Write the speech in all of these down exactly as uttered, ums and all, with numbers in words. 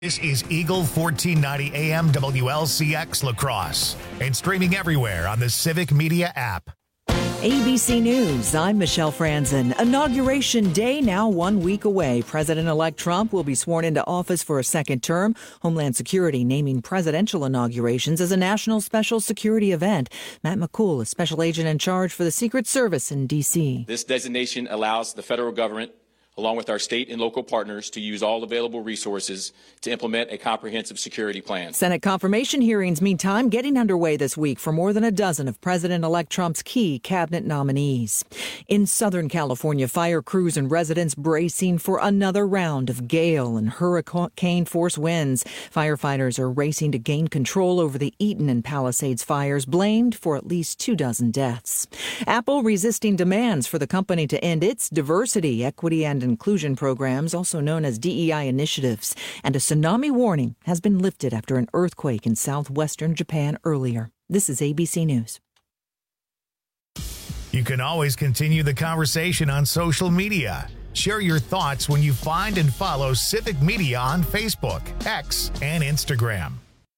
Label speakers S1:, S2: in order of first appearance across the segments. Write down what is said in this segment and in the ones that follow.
S1: This is Eagle fourteen ninety A M W L C X La Crosse and streaming everywhere on the Civic Media app.
S2: A B C News, I'm Michelle Franzen. Inauguration Day now one week away. President-elect Trump will be sworn into office for a second term. Homeland Security naming presidential inaugurations as a national special security event. Matt McCool is special agent in charge for the Secret Service in D C.
S3: This designation allows the federal government, along with our state and local partners, to use all available resources to implement a comprehensive security plan.
S2: Senate confirmation hearings, meantime, getting underway this week for more than a dozen of President-elect Trump's key cabinet nominees. In Southern California, fire crews and residents bracing for another round of gale and hurricane-force winds. Firefighters are racing to gain control over the Eaton and Palisades fires, blamed for at least two dozen deaths. Apple resisting demands for the company to end its diversity, equity, and inclusion programs, also known as D E I initiatives, and a tsunami warning has been lifted after an earthquake in southwestern Japan earlier. This is A B C News.
S1: You can always continue the conversation on social media. Share your thoughts when you find and follow Civic Media on Facebook, X, and Instagram.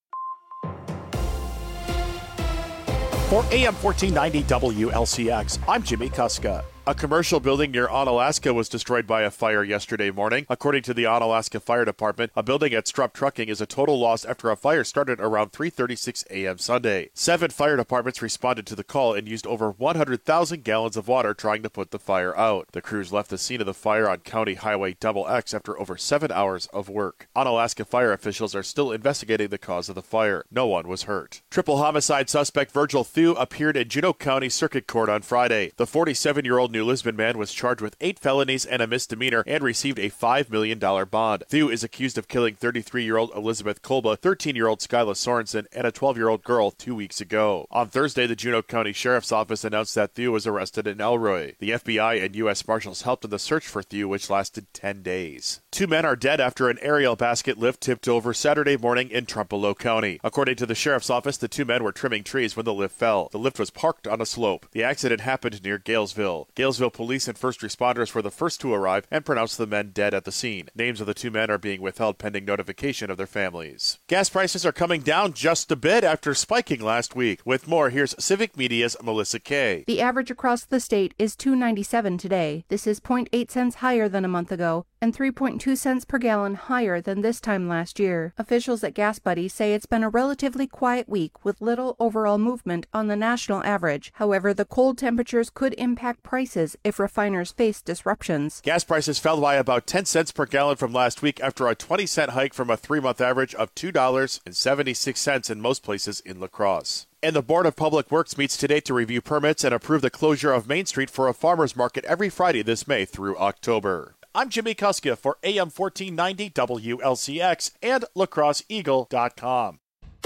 S4: For A M fourteen ninety W L C X, I'm Jimmy Kuska. A commercial building near Onalaska was destroyed by a fire yesterday morning. According to the Onalaska Fire Department, a building at Strupp Trucking is a total loss after a fire started around three thirty-six a.m. Sunday. Seven fire departments responded to the call and used over one hundred thousand gallons of water trying to put the fire out. The crews left the scene of the fire on County Highway Double X after over seven hours of work. Onalaska fire officials are still investigating the cause of the fire. No one was hurt. Triple homicide suspect Virgil Thew appeared in Juneau County Circuit Court on Friday. The forty-seven-year-old New Lisbon man was charged with eight felonies and a misdemeanor and received a five million dollars bond. Thew is accused of killing thirty-three-year-old Elizabeth Kolba, thirteen-year-old Skyla Sorensen, and a twelve-year-old girl two weeks ago. On Thursday, the Juneau County Sheriff's Office announced that Thew was arrested in Elroy. The F B I and U S Marshals helped in the search for Thew, which lasted ten days. Two men are dead after an aerial basket lift tipped over Saturday morning in Trempealeau County. According to the Sheriff's Office, the two men were trimming trees when the lift fell. The lift was parked on a slope. The accident happened near Galesville. Galesville Police and first responders were the first to arrive and pronounced the men dead at the scene. Names of the two men are being withheld pending notification of their families. Gas prices are coming down just a bit after spiking last week. With more, here's Civic Media's Melissa Kay.
S5: The average across the state is two dollars and ninety-seven cents today. This is zero point eight cents higher than a month ago and three point two cents per gallon higher than this time last year. Officials at Gas Buddy say it's been a relatively quiet week with little overall movement on the national average. However, the cold temperatures could impact prices if refiners face disruptions.
S4: Gas prices fell by about ten cents per gallon from last week after a twenty cent hike from a three-month average of two dollars and seventy-six cents in most places in La Crosse. And the Board of Public Works meets today to review permits and approve the closure of Main Street for a farmer's market every Friday this May through October. I'm Jimmy Kuska for A M fourteen ninety W L C X and La Crosse Eagle dot com.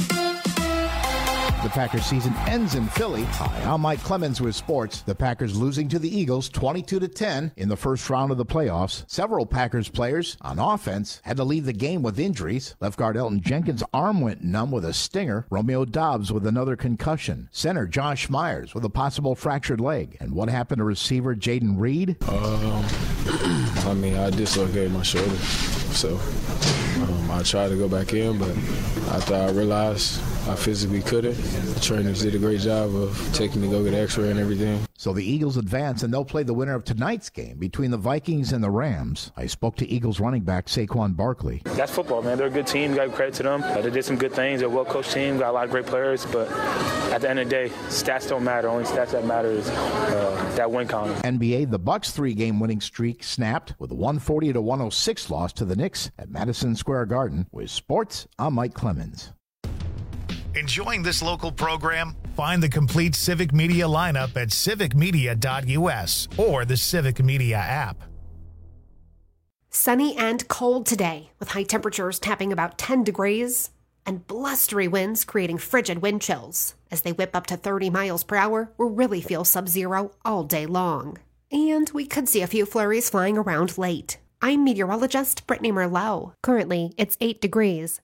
S6: The Packers season ends in Philly. Hi, I'm Mike Clemens with sports. The Packers losing to the Eagles twenty-two to ten in the first round of the playoffs. Several Packers players on offense had to leave the game with injuries. Left guard Elton Jenkins' arm went numb with a stinger. Romeo Doubs with another concussion. Center Josh Myers with a possible fractured leg. And what happened to receiver Jaden Reed?
S7: Um, I mean, I dislocated my shoulder, so um, I tried to go back in, but after I realized I physically couldn't, the trainers did a great job of taking me to go get an x-ray and everything.
S6: So the Eagles advance, and they'll play the winner of tonight's game between the Vikings and the Rams. I spoke to Eagles running back Saquon Barkley.
S8: That's football, man. They're a good team. Got credit to them. Uh, they did some good things. They're a well-coached team. Got a lot of great players. But at the end of the day, stats don't matter. Only stats that matter is uh, that win column.
S6: N B A, the Bucks' three-game winning streak snapped with a one forty to one oh six loss to the Knicks at Madison Square Garden. With sports, I'm Mike Clemens.
S1: Enjoying this local program? Find the complete Civic Media lineup at civic media dot u s or the Civic Media app.
S9: Sunny and cold today, with high temperatures tapping about ten degrees and blustery winds creating frigid wind chills. As they whip up to thirty miles per hour, we'll really feel sub-zero all day long. And we could see a few flurries flying around late. I'm meteorologist Brittany Merlot. Currently, it's eight degrees.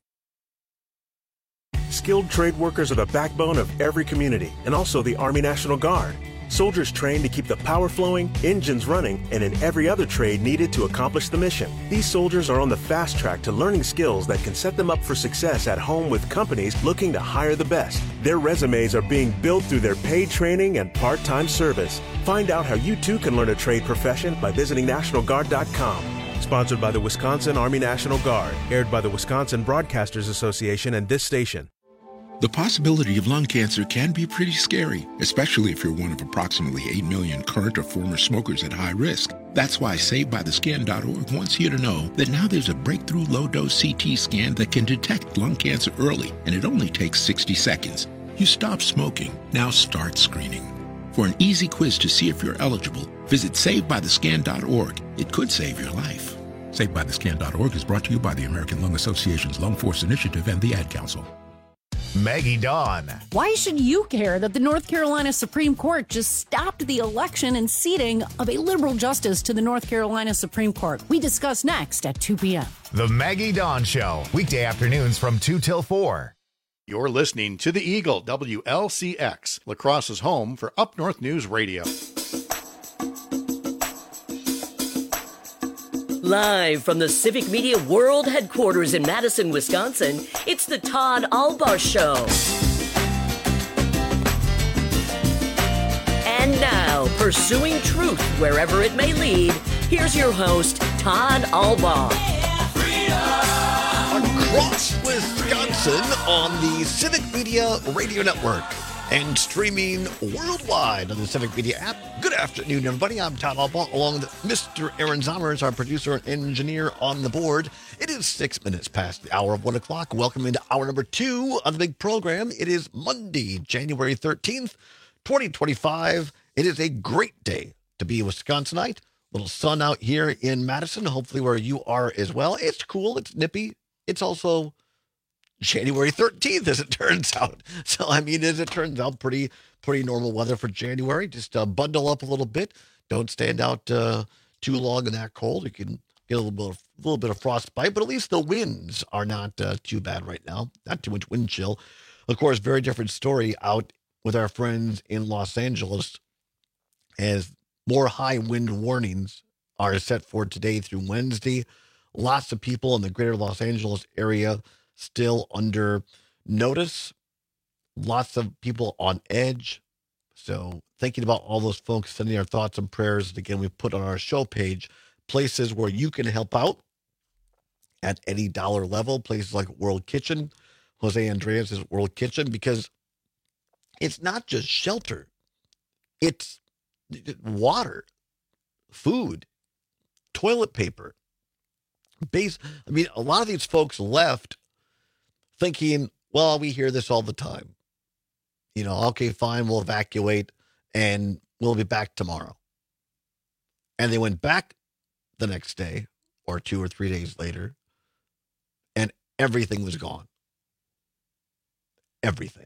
S10: Skilled trade workers are the backbone of every community and also the Army National Guard. Soldiers trained to keep the power flowing, engines running, and in every other trade needed to accomplish the mission. These soldiers are on the fast track to learning skills that can set them up for success at home with companies looking to hire the best. Their resumes are being built through their paid training and part-time service. Find out how you too can learn a trade profession by visiting National Guard dot com. Sponsored by the Wisconsin Army National Guard. Aired by the Wisconsin Broadcasters Association and this station.
S11: The possibility of lung cancer can be pretty scary, especially if you're one of approximately eight million current or former smokers at high risk. That's why Saved By The Scan dot org wants you to know that now there's a breakthrough low-dose C T scan that can detect lung cancer early, and it only takes sixty seconds. You stop smoking, now start screening. For an easy quiz to see if you're eligible, visit Saved By The Scan dot org. It could save your life. Saved By The Scan dot org is brought to you by the American Lung Association's Lung Force Initiative and the Ad Council.
S1: Maggie Dawn.
S12: Why should you care that the North Carolina Supreme Court just stopped the election and seating of a liberal justice to the North Carolina Supreme Court? We discuss next at two p.m.
S1: The Maggie Dawn Show, weekday afternoons from two till four.
S13: You're listening to The Eagle, W L C X, La Crosse's home for Up North News Radio.
S14: Live from the Civic Media World Headquarters in Madison, Wisconsin, it's the Todd Albaugh Show. And now, pursuing truth wherever it may lead, here's your host, Todd Albaugh.
S15: Across Wisconsin on the Civic Media Radio Network and streaming worldwide on the Civic Media app. Good afternoon, everybody. I'm Todd Albaugh, along with Mister Aaron Zommers, our producer and engineer on the board. It is six minutes past the hour of one o'clock. Welcome into hour number two of the big program. It is Monday, January thirteenth, twenty twenty-five. It is a great day to be a Wisconsinite. Little sun out here in Madison, hopefully where you are as well. It's cool. It's nippy. It's also January thirteenth, as it turns out. So, I mean, as it turns out, pretty pretty normal weather for January. Just uh, bundle up a little bit. Don't stand out uh, too long in that cold. You can get a little bit of, a little bit of frostbite, but at least the winds are not uh, too bad right now. Not too much wind chill. Of course, very different story out with our friends in Los Angeles, as more high wind warnings are set for today through Wednesday. Lots of people in the greater Los Angeles area still under notice. Lots of people on edge. So thinking about all those folks, sending our thoughts and prayers. Again, we put on our show page places where you can help out at any dollar level. Places like World Kitchen, Jose Andreas' World Kitchen, because it's not just shelter. It's water, food, toilet paper. Base. I mean, a lot of these folks left thinking, well, we hear this all the time. You know, okay, fine, we'll evacuate and we'll be back tomorrow. And they went back the next day or two or three days later, and everything was gone. Everything.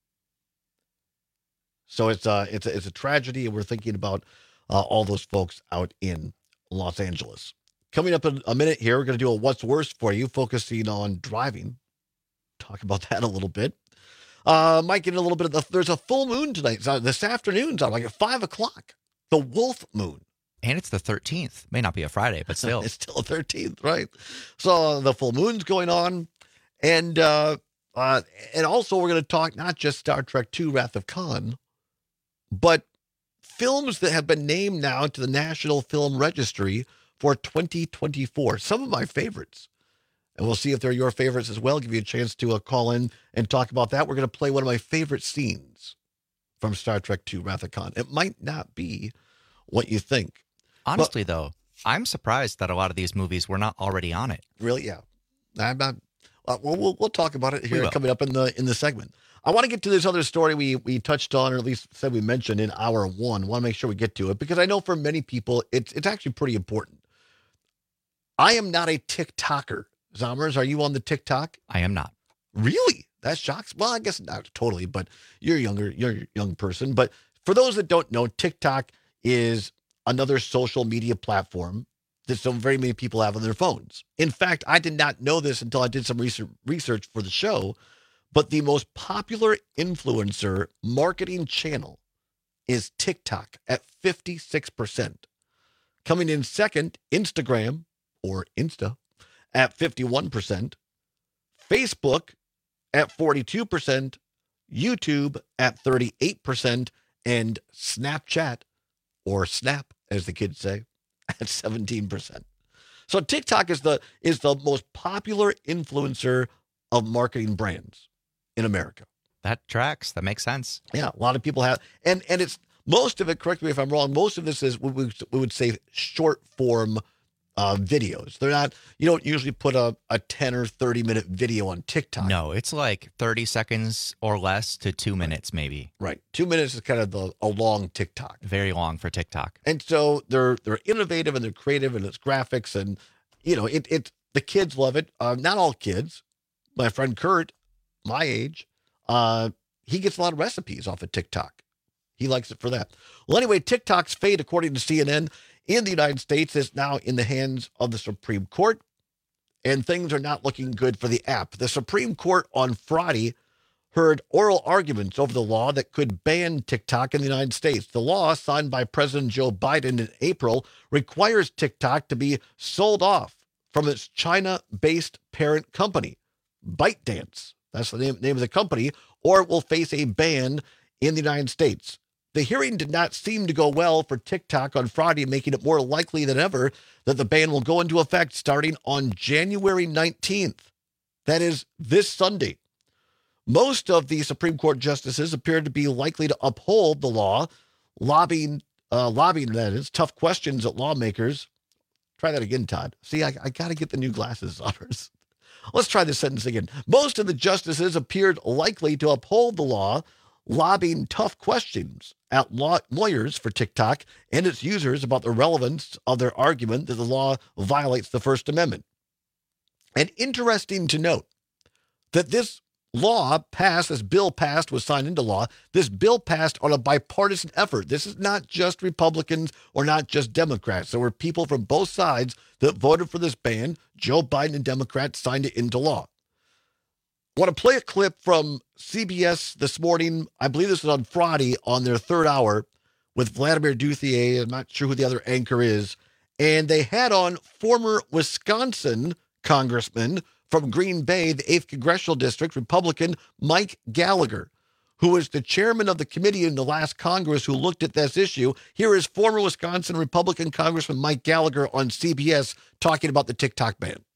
S15: So it's a, it's a, it's a tragedy, and we're thinking about uh, all those folks out in Los Angeles. Coming up in a minute here, we're going to do a What's Worse for you, focusing on driving. Talk about that a little bit. Uh, might get a little bit of the, there's a full moon tonight. It's, uh, this afternoon's on like at five o'clock. The Wolf Moon.
S16: And it's the thirteenth. May not be a Friday, but still.
S15: It's still a thirteenth, right? So uh, the full moon's going on. And, uh, uh, and also we're going to talk not just Star Trek two, Wrath of Khan, but films that have been named now to the National Film Registry for twenty twenty-four. Some of my favorites. And we'll see if they're your favorites as well. Give you a chance to uh, call in and talk about that. We're going to play one of my favorite scenes from Star Trek two, Wrath of Khan. It might not be what you think.
S16: Honestly, but, though, I'm surprised that a lot of these movies were not already on it.
S15: Really? Yeah. I'm not. Uh, we'll, we'll we'll talk about it here coming up in the in the segment. I want to get to this other story we we touched on, or at least said we mentioned in hour one. I want to make sure we get to it because I know for many people it's it's actually pretty important. I am not a TikToker. Zommers, are you on the TikTok?
S16: I am not.
S15: Really? That shocks. Well, I guess not totally, but you're younger, you're a young person. But for those that don't know, TikTok is another social media platform that so very many people have on their phones. In fact, I did not know this until I did some research research for the show, but the most popular influencer marketing channel is TikTok at fifty-six percent. Coming in second, Instagram, or Insta, at fifty-one percent. Facebook at forty-two percent. YouTube at thirty-eight percent. And Snapchat, or Snap, as the kids say, at seventeen percent. So TikTok is the is the most popular influencer of marketing brands in America.
S16: That tracks. That makes sense.
S15: Yeah, a lot of people have, and and it's most of it. Correct me if I'm wrong. Most of this is what we, we would say short form uh, videos. They're not. You don't usually put a, a ten or thirty minute video on TikTok.
S16: No, it's like thirty seconds or less to two minutes, maybe.
S15: Right, two minutes is kind of the a long TikTok.
S16: Very long for TikTok.
S15: And so they're they're innovative and they're creative and it's graphics and you know it it the kids love it. Uh, not all kids. My friend Kurt, my age, uh, he gets a lot of recipes off of TikTok. He likes it for that. Well, anyway, TikTok's fate, according to C N N, in the United States is now in the hands of the Supreme Court, and things are not looking good for the app. The Supreme Court on Friday heard oral arguments over the law that could ban TikTok in the United States. The law, signed by President Joe Biden in April, requires TikTok to be sold off from its China-based parent company, ByteDance. That's the name, name of the company, or it will face a ban in the United States. The hearing did not seem to go well for TikTok on Friday, making it more likely than ever that the ban will go into effect starting on January nineteenth. That is this Sunday. Most of the Supreme Court justices appear to be likely to uphold the law, lobbying, uh, lobbying that is, tough questions at lawmakers. Try that again, Todd. See, I, I got to get the new glasses on. Let's try this sentence again. Most of the justices appeared likely to uphold the law, lobbying tough questions at law- lawyers for TikTok and its users about the relevance of their argument that the law violates the First Amendment. And interesting to note that this law passed, this bill passed, was signed into law. This bill passed on a bipartisan effort. This is not just Republicans or not just Democrats. There were people from both sides that voted for this ban. Joe Biden and Democrats signed it into law. I want to play a clip from C B S this morning. I believe this was on Friday on their third hour with Vladimir Duthier. I'm not sure who the other anchor is. And they had on former Wisconsin Congressman from Green Bay, the eighth Congressional District, Republican Mike Gallagher, who was the chairman of the committee in the last Congress who looked at this issue. Here is former Wisconsin Republican Congressman Mike Gallagher on C B S talking about the TikTok ban.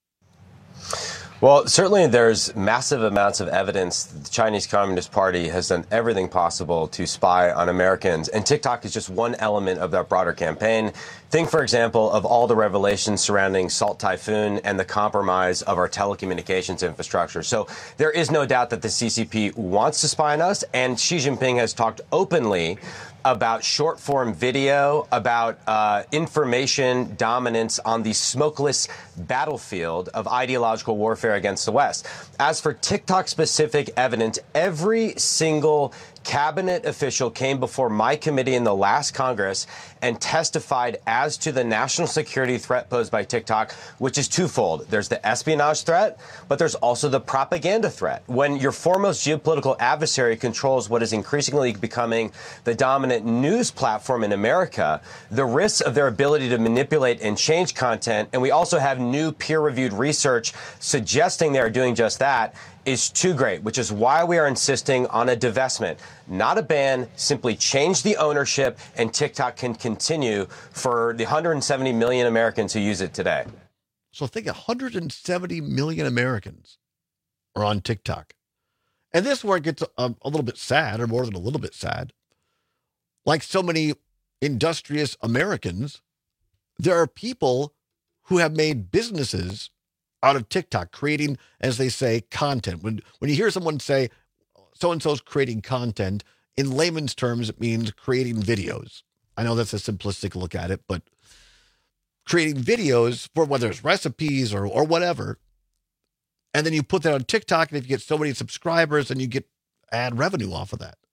S17: Well, certainly there's massive amounts of evidence that the Chinese Communist Party has done everything possible to spy on Americans, and TikTok is just one element of that broader campaign. Think, for example, of all the revelations surrounding Salt Typhoon and the compromise of our telecommunications infrastructure. So there is no doubt that the C C P wants to spy on us, and Xi Jinping has talked openly about short-form video, about uh, information dominance on the smokeless battlefield of ideological warfare against the West. As for TikTok-specific evidence, every single cabinet official came before my committee in the last Congress and testified as to the national security threat posed by TikTok, which is twofold. There's the espionage threat, but there's also the propaganda threat. When your foremost geopolitical adversary controls what is increasingly becoming the dominant news platform in America, the risks of their ability to manipulate and change content, and we also have new peer-reviewed research suggesting they are doing just that, is too great, which is why we are insisting on a divestment, not a ban. Simply change the ownership, and TikTok can continue for the one hundred seventy million Americans who use it today.
S15: So think one hundred seventy million Americans are on TikTok. And this is where it gets a, a little bit sad, or more than a little bit sad. Like so many industrious Americans, there are people who have made businesses out of TikTok, creating, as they say, content. When when you hear someone say, so-and-so's creating content, in layman's terms, it means creating videos. I know that's a simplistic look at it, but creating videos for whether it's recipes or or whatever, and then you put that on TikTok, and if you get so many subscribers, then you get ad revenue off of that.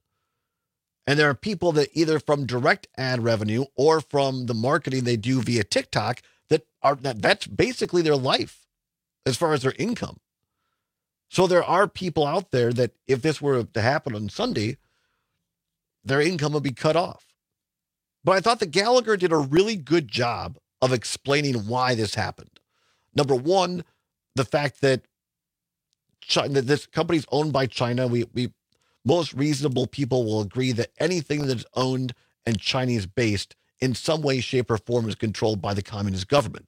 S15: And there are people that either from direct ad revenue or from the marketing they do via TikTok that are that that's basically their life as far as their income. So there are people out there that if this were to happen on Sunday, their income would be cut off. But I thought that Gallagher did a really good job of explaining why this happened. Number one, the fact that China, that this company is owned by China. We, we, most reasonable people will agree that anything that's owned and Chinese-based in some way, shape, or form is controlled by the communist government.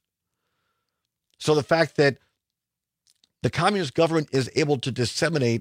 S15: So the fact that the communist government is able to disseminate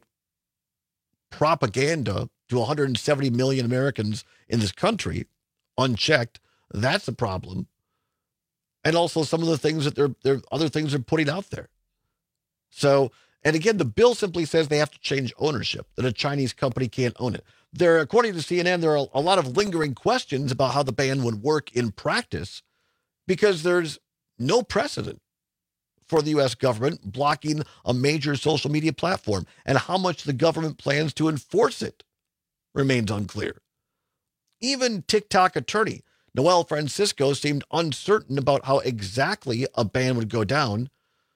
S15: propaganda to one hundred seventy million Americans in this country unchecked, that's a problem. And also some of the things that they're, they're other things they're putting out there. So, and again, the bill simply says they have to change ownership, that a Chinese company can't own it. There, according to C N N, there are a lot of lingering questions about how the ban would work in practice because there's no precedent for the U S government blocking a major social media platform, and how much the government plans to enforce it remains unclear. Even TikTok attorney Noel Francisco seemed uncertain about how exactly a ban would go down.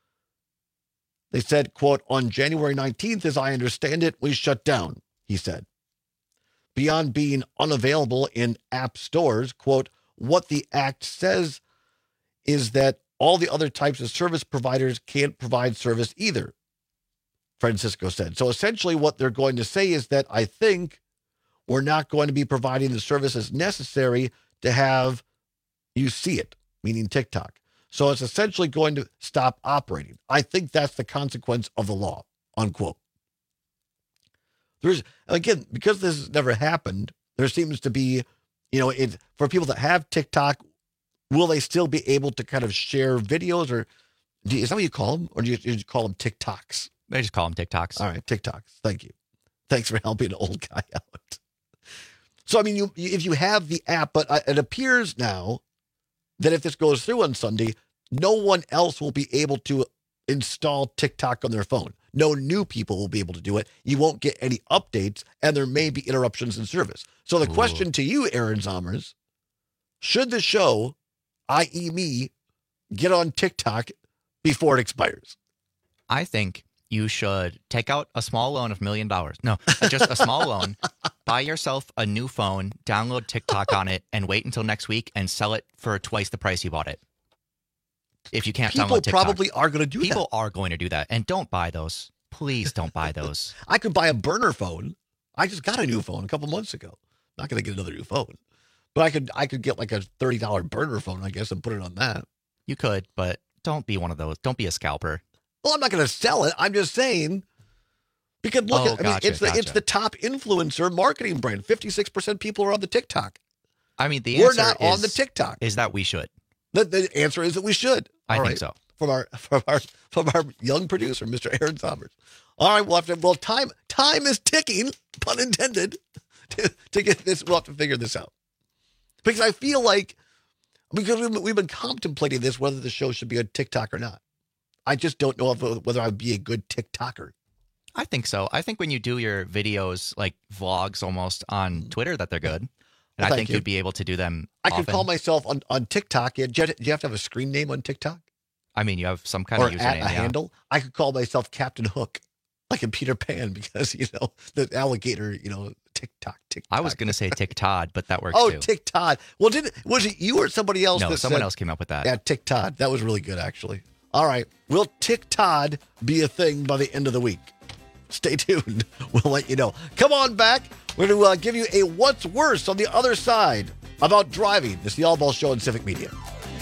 S15: They said, quote, on January nineteenth, as I understand it, we shut down, he said. Beyond being unavailable in app stores, quote, what the act says is that all the other types of service providers can't provide service either, Francisco said. So essentially what they're going to say is that I think we're not going to be providing the services necessary to have you see it, meaning TikTok. So it's essentially going to stop operating. I think that's the consequence of the law, unquote. There's, again, because this has never happened, there seems to be, you know, it, for people that have TikTok, will they still be able to kind of share videos, or do you, is that what you call them? Or do you, do you call them TikToks?
S16: I just call them TikToks.
S15: All right, TikToks. Thank you. Thanks for helping an old guy out. So, I mean, you, if you have the app, but it appears now that if this goes through on Sunday, no one else will be able to install TikTok on their phone. No new people will be able to do it. You won't get any updates, and there may be interruptions in service. So the Ooh. question to you, Aaron Zommers, should the show, that is me, get on TikTok before it expires?
S16: I think you should take out a small loan of a million dollars. No, just a small loan. Buy yourself a new phone, download TikTok on it, and wait until next week and sell it for twice the price you bought it. If you can't
S15: People
S16: download TikTok.
S15: People probably are going to do
S16: People
S15: that.
S16: People are going to do that. And don't buy those. Please don't buy those.
S15: I could buy a burner phone. I just got a new phone a couple months ago. Not going to get another new phone. But I could I could get like a thirty dollars burner phone, I guess, and put it on that.
S16: You could, but don't be one of those. Don't be a scalper.
S15: Well, I'm not going to sell it. I'm just saying, because look,
S16: oh,
S15: at, I
S16: gotcha,
S15: mean, it's the
S16: gotcha.
S15: it's the top influencer marketing brand. fifty-six percent people are on the TikTok.
S16: I mean, the
S15: We're
S16: answer
S15: not
S16: is,
S15: on the TikTok.
S16: Is that we should?
S15: The, the answer is that we should.
S16: I
S15: All
S16: think
S15: right.
S16: so.
S15: From our from our from our young producer, Mister Aaron Zommers. All right, we'll have to. Well, time time is ticking, pun intended, to, to get this. We'll have to figure this out, because I feel like because we've, we've been contemplating this, whether the show should be on TikTok or not. I just don't know if, whether I'd be a good TikToker.
S16: I think so. I think when you do your videos, like vlogs almost on Twitter, that they're good. And
S15: Well,
S16: I think
S15: you.
S16: you'd be able to do them
S15: I
S16: often.
S15: could call myself on, on TikTok. Do you, have to, do you have to have a screen name on TikTok?
S16: I mean, you have some kind
S15: or
S16: of username.
S15: at a
S16: yeah.
S15: handle? I could call myself Captain Hook, like in Peter Pan, because, you know, the alligator, you know, TikTok, TikTok.
S16: I was going to say TikTok, but that works
S15: Oh,
S16: too.
S15: TikTok. Well, did was it you or somebody else?
S16: No,
S15: that
S16: someone
S15: said,
S16: else came up with that.
S15: Yeah, TikTok. That was really good, actually. All right. Will TikTok be a thing by the end of the week? Stay tuned. We'll let you know. Come on back. We're going to uh, give you a what's worse on the other side about driving. It's the All Ball Show on Civic Media.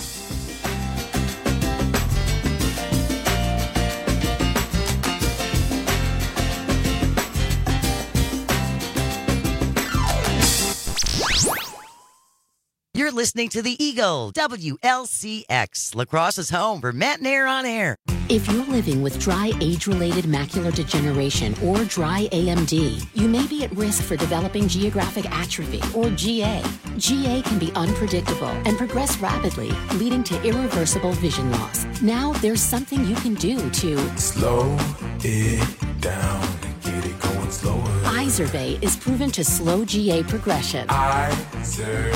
S18: You're listening to The Eagle, W L C X, La Crosse's home for Matt and Air on Air.
S19: If you're living with dry age-related macular degeneration or dry A M D, you may be at risk for developing geographic atrophy or G A. G A can be unpredictable and progress rapidly, leading to irreversible vision loss. Now there's something you can do to
S20: slow it down and get it going slower.
S19: Izervay is proven to slow G A progression.
S20: Izervay.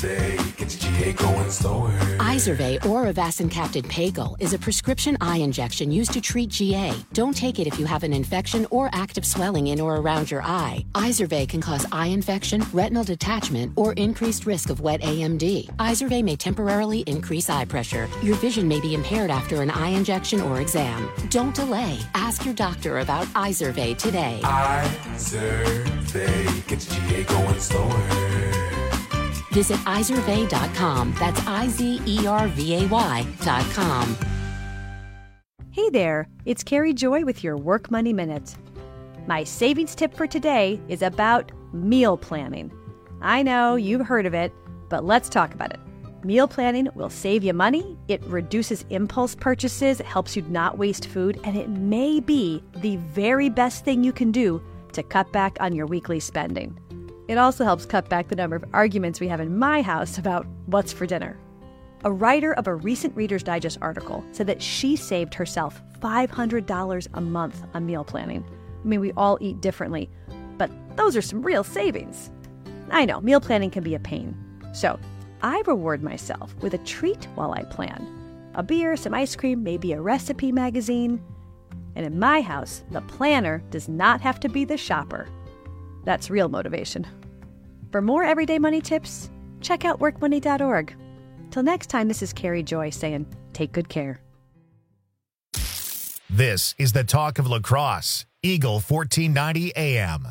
S20: Izervay gets G A going slower.
S19: Izervay or Avastin-capted Pagel is a prescription eye injection used to treat G A. Don't take it if you have an infection or active swelling in or around your eye. Izervay can cause eye infection, retinal detachment, or increased risk of wet A M D. Izervay may temporarily increase eye pressure. Your vision may be impaired after an eye injection or exam. Don't delay. Ask your doctor about Izervay today.
S20: Izervay gets G A going slower.
S19: Visit Izervay dot com. That's I Z E R V A Y dot com.
S21: Hey there, it's Carrie Joy with your Work Money Minute. My savings tip for today is about meal planning. I know you've heard of it, but let's talk about it. Meal planning will save you money, it reduces impulse purchases, it helps you not waste food, and it may be the very best thing you can do to cut back on your weekly spending. It also helps cut back the number of arguments we have in my house about what's for dinner. A writer of a recent Reader's Digest article said that she saved herself five hundred dollars a month on meal planning. I mean, we all eat differently, but those are some real savings. I know, meal planning can be a pain. So I reward myself with a treat while I plan. A beer, some ice cream, maybe a recipe magazine. And in my house, the planner does not have to be the shopper. That's real motivation. For more everyday money tips, check out work money dot org. Till next time, this is Carrie Joy saying, take good care.
S1: This is the talk of La Crosse, Eagle fourteen ninety A M.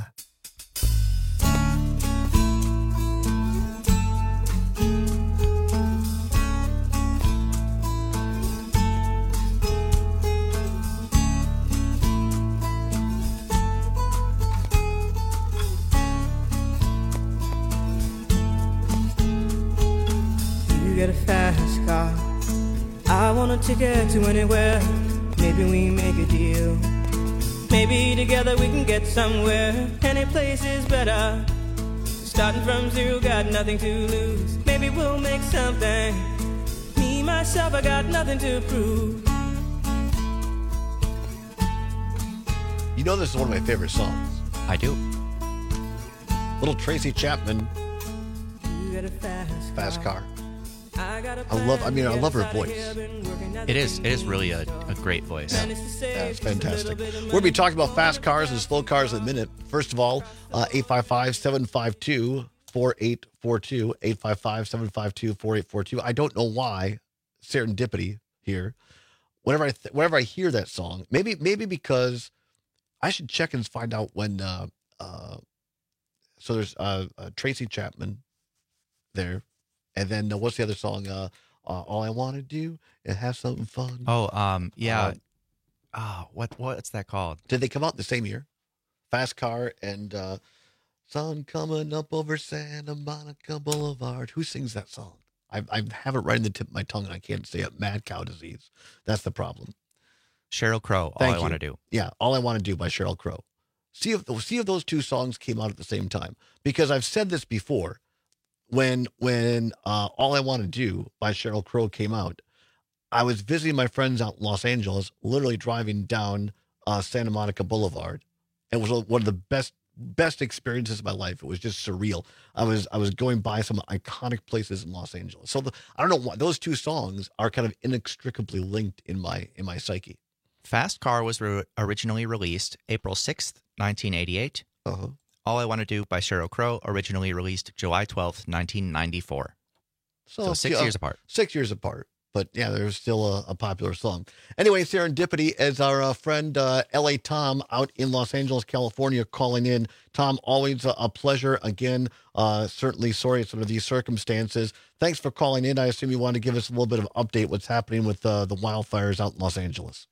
S22: Get a fast car. I want a ticket to anywhere. Maybe we make a deal. Maybe together we can get somewhere. Any place is better. Starting from zero, got nothing to lose. Maybe we'll make something. Me, myself, I got nothing to prove.
S15: You know this is one of my favorite songs.
S16: I do.
S15: Little Tracy Chapman.
S22: You got a fast,
S15: fast car. I love, I mean, I love her voice.
S16: It is, it is really a, a great voice.
S15: Yeah, yeah, it's fantastic. We're going to be talking about fast cars and slow cars in a minute. First of all, uh, eight five five, seven five two, four eight four two, eight five five, seven five two, four eight four two. I don't know why, serendipity here. Whenever I, th- whenever I hear that song, maybe, maybe because I should check and find out when, uh, uh, so there's uh, uh, Tracy Chapman there. And then uh, what's the other song? Uh, uh, All I Want to Do is Have Something Fun.
S16: Oh, um, yeah.
S15: Uh,
S16: oh, what what's that called?
S15: Did they come out the same year? Fast Car and uh, Sun Coming Up Over Santa Monica Boulevard. Who sings that song? I, I have it right in the tip of my tongue and I can't say it. Mad Cow Disease. That's the problem.
S16: Sheryl Crow, All
S15: Thank
S16: I
S15: you.
S16: Want to Do.
S15: Yeah, All I Want to Do by Sheryl Crow. See if, see if those two songs came out at the same time. Because I've said this before. When when uh, All I Want to Do by Sheryl Crow came out, I was visiting my friends out in Los Angeles, literally driving down uh, Santa Monica Boulevard. It was one of the best best experiences of my life. It was just surreal. I was I was going by some iconic places in Los Angeles. So the, I don't know why those two songs are kind of inextricably linked in my in my psyche.
S16: Fast Car was re- originally released April sixth, nineteen eighty-eight.
S15: Uh-huh.
S16: All I Want to Do by Sheryl Crow, originally released July twelfth, nineteen ninety-four. So, so six
S15: yeah,
S16: years apart.
S15: Six years apart. But yeah, there's still a, a popular song. Anyway, Serendipity is our uh, friend uh, L A Tom out in Los Angeles, California, calling in. Tom, always a, a pleasure. Again, uh, certainly sorry it's under these circumstances. Thanks for calling in. I assume you want to give us a little bit of update what's happening with uh, the wildfires out in Los Angeles.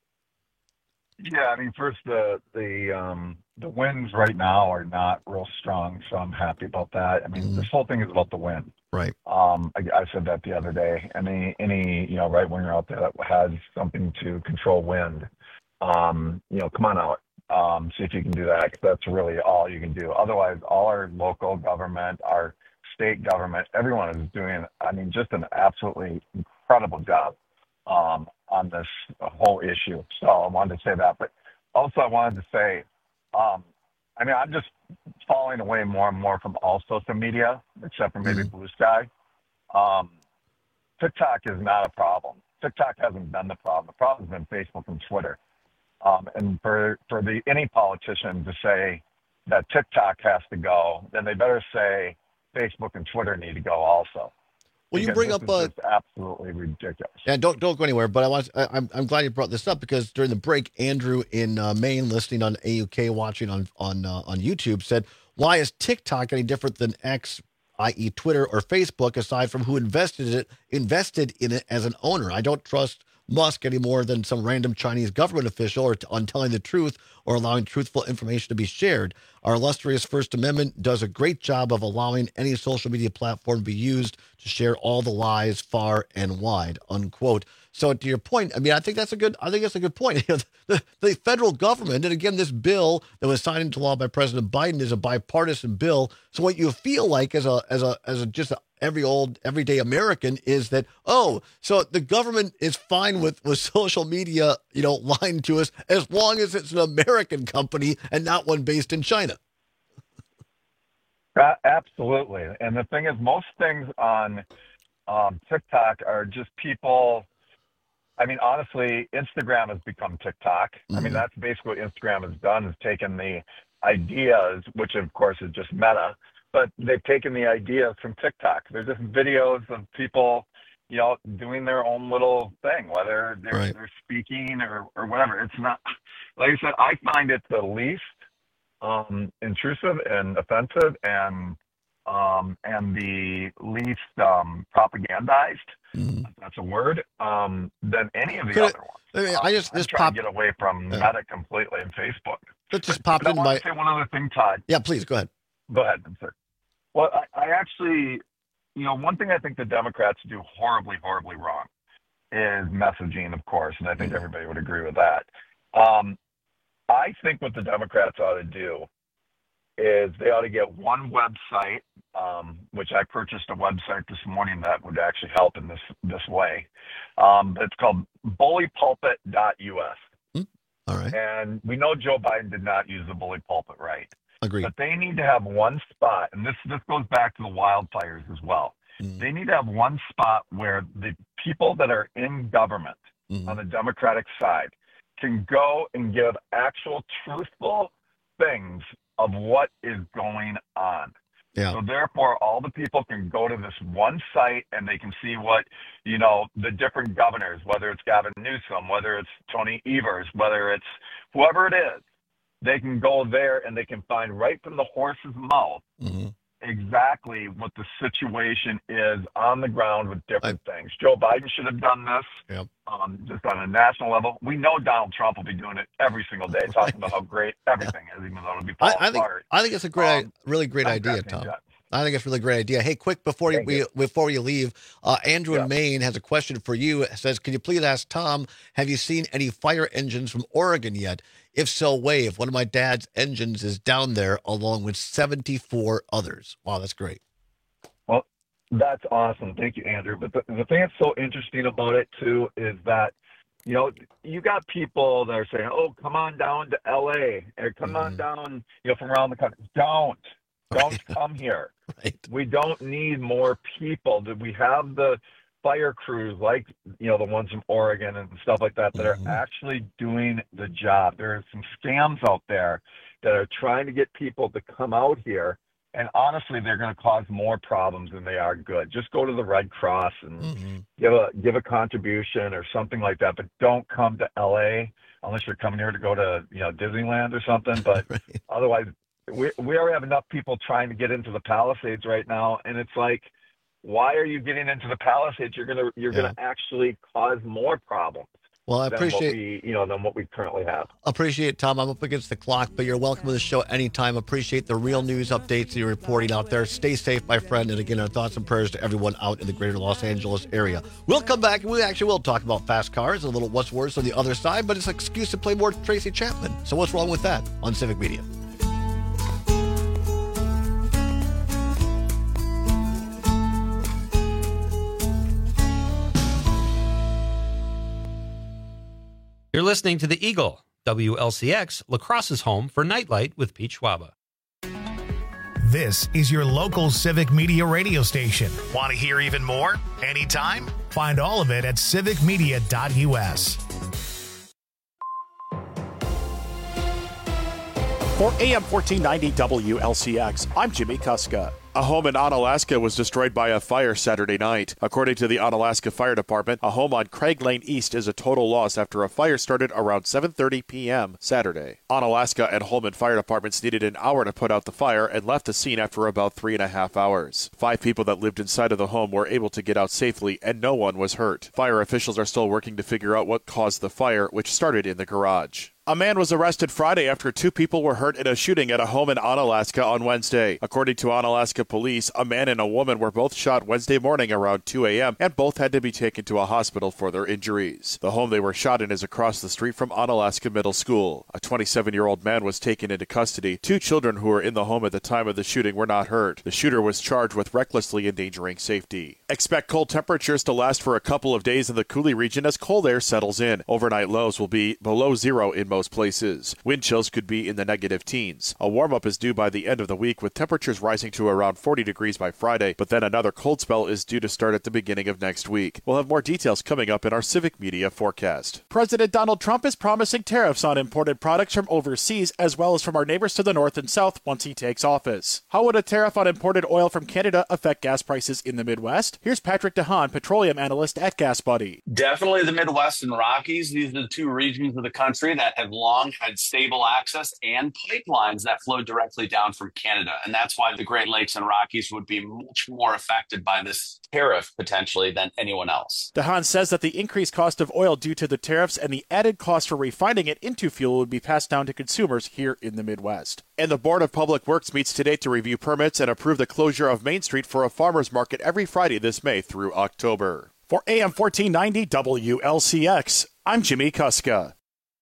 S23: Yeah, I mean, first, the the um, the winds right now are not real strong, so I'm happy about that. I mean, mm-hmm. this whole thing is about the wind.
S15: Right.
S23: Um, I, I said that the other day. Any any you know right winger out there that has something to control wind, um, you know, come on out. Um, see if you can do that. 'Cause that's really all you can do. Otherwise, all our local government, our state government, everyone is doing, I mean, just an absolutely incredible job. Um, on this whole issue. So I wanted to say that. But also I wanted to say, um, I mean, I'm just falling away more and more from all social media, except for maybe mm-hmm. Blue Sky. Um, TikTok is not a problem. TikTok hasn't been the problem. The problem's been Facebook and Twitter. Um, and for for the any politician to say that TikTok has to go, then they better say Facebook and Twitter need to go also.
S15: Well, you bring up
S23: uh, absolutely ridiculous.
S15: Yeah, don't don't go anywhere. But I want I, I'm I'm glad you brought this up because during the break, Andrew in uh, Maine, listening on A U K, watching on on uh, on YouTube, said, "Why is TikTok any different than X, that is, Twitter or Facebook? Aside from who invested it invested in it as an owner, I don't trust Musk any more than some random Chinese government official or t- on telling the truth or allowing truthful information to be shared. Our illustrious First Amendment does a great job of allowing any social media platform to be used to share all the lies far and wide," unquote. So to your point, I mean, I think that's a good, I think that's a good point. the, the federal government, and again, this bill that was signed into law by President Biden is a bipartisan bill. So what you feel like as a, as a, as a, just a, every old, everyday American is that, oh, so the government is fine with, with social media, you know, lying to us as long as it's an American company and not one based in China.
S23: Uh, absolutely. And the thing is, most things on um, TikTok are just people. I mean, honestly, Instagram has become TikTok. Mm-hmm. I mean, that's basically what Instagram has done, is taken the ideas, which of course is just Meta, but they've taken the ideas from TikTok. They're just videos of people, you know, doing their own little thing, whether they're, right. they're speaking or, or whatever. It's not, like I said, I find it the least um, intrusive and offensive and um, and the least um, propagandized, mm-hmm. if that's a word, um, than any of the
S15: Could
S23: other
S15: it,
S23: ones.
S15: I, mean, I just
S23: I'm
S15: this
S23: trying
S15: pop,
S23: to get away from
S15: yeah.
S23: Meta completely and Facebook.
S15: That just
S23: but,
S15: popped
S23: but
S15: into
S23: I
S15: my.
S23: want to say one other thing, Todd.
S15: Yeah, please go ahead.
S23: Go ahead, sir. Well, I, I actually, you know, one thing I think the Democrats do horribly, horribly wrong is messaging, of course, and I think mm-hmm. everybody would agree with that. Um, I think what the Democrats ought to do is they ought to get one website, um, which I purchased a website this morning that would actually help in this this way. Um, it's called bully pulpit dot U S.
S15: Mm-hmm. All right.
S23: And we know Joe Biden did not use the bully pulpit right.
S15: Agreed.
S23: But they need to have one spot, and this this goes back to the wildfires as well. Mm-hmm. They need to have one spot where the people that are in government mm-hmm. on the Democratic side can go and give actual truthful things of what is going on.
S15: Yeah.
S23: So therefore, all the people can go to this one site and they can see what, you know, the different governors, whether it's Gavin Newsom, whether it's Tony Evers, whether it's whoever it is, they can go there and they can find right from the horse's mouth mm-hmm. exactly what the situation is on the ground with different I, things. Joe Biden should have done this
S15: yep.
S23: um, just on a national level. We know Donald Trump will be doing it every single day, talking right. about how great everything yeah. is, even though it'll be falling
S15: I, I think,
S23: apart.
S15: I think it's a great,
S23: um,
S15: really great idea, Tom. That. I think it's a really great idea. Hey, quick, before you, we, before you leave, uh, Andrew yeah. in Maine has a question for you. It says, can you please ask Tom, have you seen any fire engines from Oregon yet? If so, wave. One of my dad's engines is down there along with seventy-four others. Wow, that's great.
S23: Well, that's awesome. Thank you, Andrew. But the, the thing that's so interesting about it, too, is that, you know, you got people that are saying, oh, come on down to L A or come mm-hmm. on down, you know, from around the country. Don't. Don't right. come here.
S15: Right.
S23: We don't need more people. We have the fire crews like, you know, the ones from Oregon and stuff like that that mm-hmm. are actually doing the job. There are some scams out there that are trying to get people to come out here, and honestly, they're going to cause more problems than they are good. Just go to the Red Cross and mm-hmm. give a give a contribution or something like that, but don't come to L A unless you're coming here to go to, you know, Disneyland or something. But right. otherwise, we we already have enough people trying to get into the Palisades right now, and it's like, why are you getting into the Palisades? You're gonna you're yeah. gonna actually cause more problems.
S15: Well, I appreciate
S23: what we, you know than what we currently have.
S15: Appreciate, Tom. I'm up against the clock, but you're welcome to the show anytime. Appreciate the real news updates you're reporting out there. Stay safe, my friend. And again, our thoughts and prayers to everyone out in the greater Los Angeles area. We'll come back and we actually will talk about fast cars, a little what's worse on the other side, but it's an excuse to play more Tracy Chapman. So what's wrong with that on Civic Media?
S2: You're listening to The Eagle, W L C X, La Crosse's home for Nightlight with Pete Schwaba.
S1: This is your local Civic Media radio station. Want to hear even more? Anytime? Find all of it at civic media dot u s.
S4: For A M fourteen ninety W L C X, I'm Jimmy Kuska. A home in Onalaska was destroyed by a fire Saturday night. According to the Onalaska Fire Department, a home on Craig Lane East is a total loss after a fire started around seven thirty p.m. Saturday. Onalaska and Holman Fire Departments needed an hour to put out the fire and left the scene after about three and a half hours. Five people that lived inside of the home were able to get out safely, and no one was hurt. Fire officials are still working to figure out what caused the fire, which started in the garage. A man was arrested Friday after two people were hurt in a shooting at a home in Onalaska on Wednesday. According to Onalaska police, a man and a woman were both shot Wednesday morning around two a.m. and both had to be taken to a hospital for their injuries. The home they were shot in is across the street from Onalaska Middle School. A twenty-seven-year-old man was taken into custody. Two children who were in the home at the time of the shooting were not hurt. The shooter was charged with recklessly endangering safety. Expect cold temperatures to last for a couple of days in the Coulee region as cold air settles in. Overnight lows will be below zero in most places. Wind chills could be in the negative teens. A warm-up is due by the end of the week, with temperatures rising to around forty degrees by Friday, but then another cold spell is due to start at the beginning of next week. We'll have more details coming up in our Civic Media forecast. President Donald Trump is promising tariffs on imported products from overseas as well as from our neighbors to the north and south once he takes office. How would a tariff on imported oil from Canada affect gas prices in the Midwest? Here's Patrick DeHaan, petroleum analyst at Gas Buddy.
S3: Definitely the Midwest and Rockies. These are the two regions of the country that have long had stable access and pipelines that flow directly down from Canada. And that's why the Great Lakes and Rockies would be much more affected by this tariff potentially than anyone else.
S4: DeHaan says that the increased cost of oil due to the tariffs and the added cost for refining it into fuel would be passed down to consumers here in the Midwest. And the Board of Public Works meets today to review permits and approve the closure of Main Street for a farmer's market every Friday this May through October. For A M fourteen ninety W L C X, I'm Jimmy Kuska.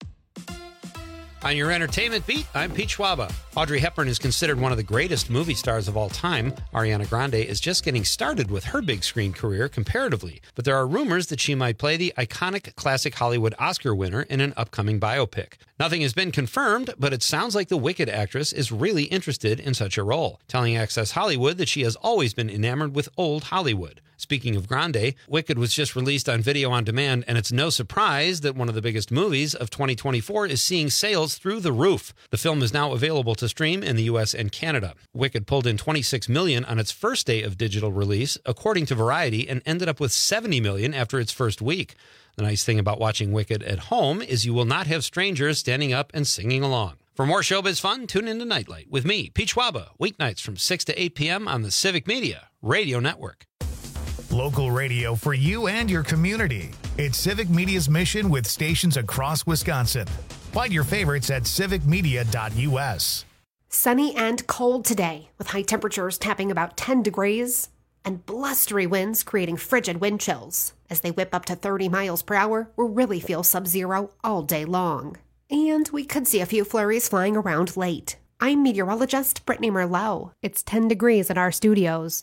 S2: On your entertainment beat, I'm Pete Schwaba. Audrey Hepburn is considered one of the greatest movie stars of all time. Ariana Grande is just getting started with her big screen career comparatively, but there are rumors that she might play the iconic classic Hollywood Oscar winner in an upcoming biopic. Nothing has been confirmed, but it sounds like the Wicked actress is really interested in such a role, telling Access Hollywood that she has always been enamored with old Hollywood. Speaking of Grande, Wicked was just released on video on demand, and it's no surprise that one of the biggest movies of twenty twenty-four is seeing sales through the roof. The film is now available to stream in the U S and Canada. Wicked pulled in twenty-six million dollars on its first day of digital release, according to Variety, and ended up with seventy million dollars after its first week. The nice thing about watching Wicked at home is you will not have strangers standing up and singing along. For more showbiz fun, tune into Nightlight with me, Pete Schwaba, weeknights from six to eight p.m. on the Civic Media Radio Network.
S1: Local radio for you and your community. It's Civic Media's mission with stations across Wisconsin. Find your favorites at civic media dot u s.
S9: Sunny and cold today, with high temperatures tapping about ten degrees and blustery winds creating frigid wind chills. As they whip up to thirty miles per hour, we'll really feel sub-zero all day long. And we could see a few flurries flying around late. I'm meteorologist Brittany Merlot. It's ten degrees at our studios.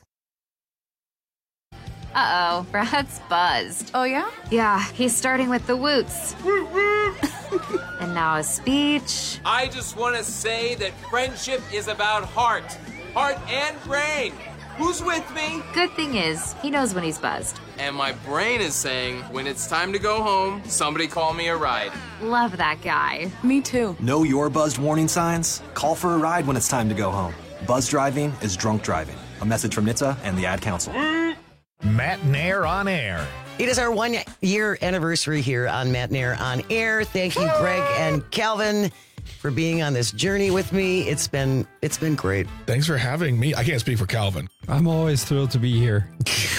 S5: Uh-oh, Brad's buzzed. Oh, yeah? Yeah, he's starting with the woots. And now a speech.
S24: I just want to say that friendship is about heart. Heart and brain. Who's with me?
S5: Good thing is, he knows when he's buzzed.
S24: And my brain is saying, when it's time to go home, somebody call me a ride.
S5: Love that guy.
S25: Me too. Know your buzzed warning signs? Call for a ride when it's time to go home. Buzz driving is drunk driving. A message from N H T S A and the Ad Council.
S1: Matt Nair on Air.
S18: It is our one-year anniversary here on Matt Nair on Air. Thank you, Greg and Calvin, for being on this journey with me. It's been it's been great.
S26: Thanks for having me. I can't speak for Calvin.
S27: I'm always thrilled to be here.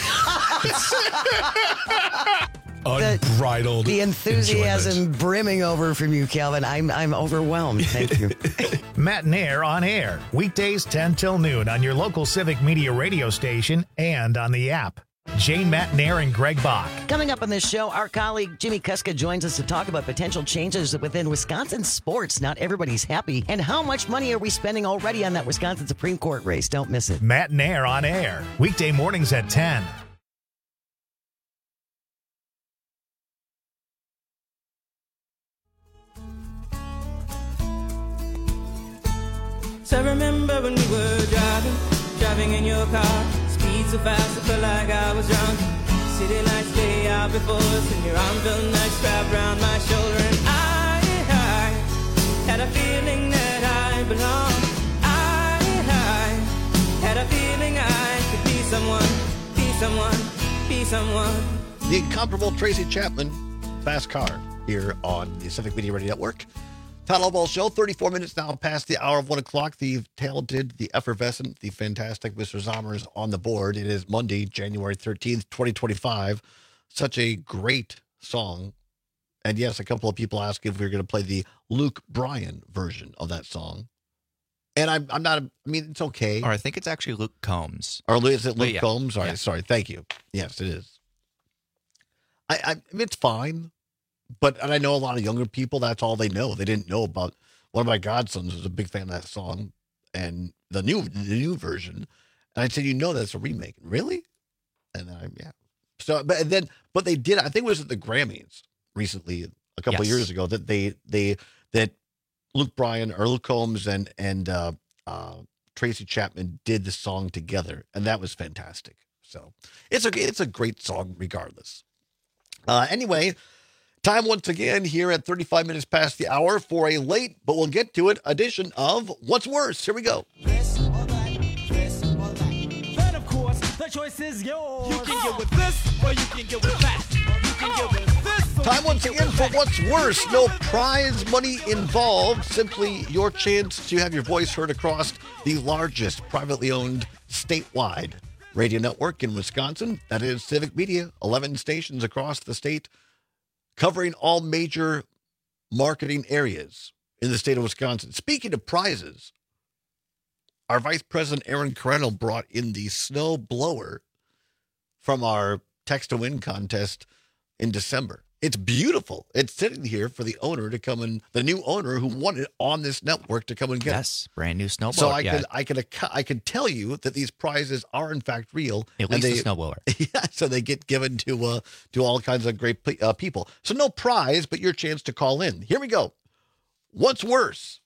S26: Unbridled.
S18: The, the enthusiasm
S26: enjoyment.
S18: brimming over from you, Calvin. I'm I'm overwhelmed. Thank you.
S1: Matt Nair on Air. Weekdays ten till noon on your local Civic Media radio station and on the app. Jane Matt Nair and Greg Bach.
S18: Coming up on this show, our colleague Jimmy Kuska joins us to talk about potential changes within Wisconsin sports. Not everybody's happy. And how much money are we spending already on that Wisconsin Supreme Court race? Don't miss it.
S1: Matt Nair on Air. Weekday mornings at ten.
S22: So I remember when we were driving, driving in your car. Speed so fast, I felt like I was drunk. City lights lay out before us, and your arm felt nice wrapped around my shoulder. And I, I had a feeling that I belonged. I, I had a feeling I could be someone, be someone, be someone.
S15: The incomparable Tracy Chapman, Fast Car, here on the Civic Media Radio Network. Todd Albaugh Show, thirty-four minutes now past the hour of one o'clock. The talented, the effervescent, the fantastic Mister Zommers on the board. It is Monday, January thirteenth, twenty twenty-five. Such a great song. And yes, a couple of people asked if we were going to play the Luke Bryan version of that song. And I'm, I'm not, I mean, it's okay.
S16: Or I think it's actually Luke Combs.
S15: Or is it Luke
S16: yeah.
S15: Combs? Sorry,
S16: Yeah.
S15: sorry. Thank you. Yes, it is. I, I, I mean, it's fine. But, and I know a lot of younger people, that's all they know. They didn't know about, one of my godsons was a big fan of that song and the new, the new version. And I said, you know, that's a remake. Really? And then, I, yeah. So, but and then, but they did, I think it was at the Grammys recently, a couple of
S16: Yes.
S15: years ago, that they, they, that Luke Bryan or Luke Combs and, and, uh, uh, Tracy Chapman did the song together. And that was fantastic. So it's a, it's a great song regardless. Uh, anyway, time once again here at thirty-five minutes past the hour for a late, but we'll get to it, edition of What's Worse. Here we go.
S22: This or that, this or that. Then, of course, the choice is yours. You can get with this, or you can get with that. You can get with this.
S15: Time once again for What's Worse. No prize money involved. Simply your chance to have your voice heard across the largest privately owned statewide radio network in Wisconsin. That is Civic Media, eleven stations across the state, covering all major marketing areas in the state of Wisconsin. Speaking of prizes, our Vice President Aaron Carreno brought in the snow blower from our Text to Win contest in December. It's beautiful. It's sitting here for the owner to come and the new owner who won it on this network to come and get
S16: Yes, brand new snowblower.
S15: it. So I
S16: yeah.
S15: could I could I could tell you that these prizes are in fact real.
S16: At
S15: and
S16: least
S15: they,
S16: the snowblower.
S15: Yeah, so they get given to uh, to all kinds of great pe- uh, people. So no prize, but your chance to call in. Here we go. What's worse,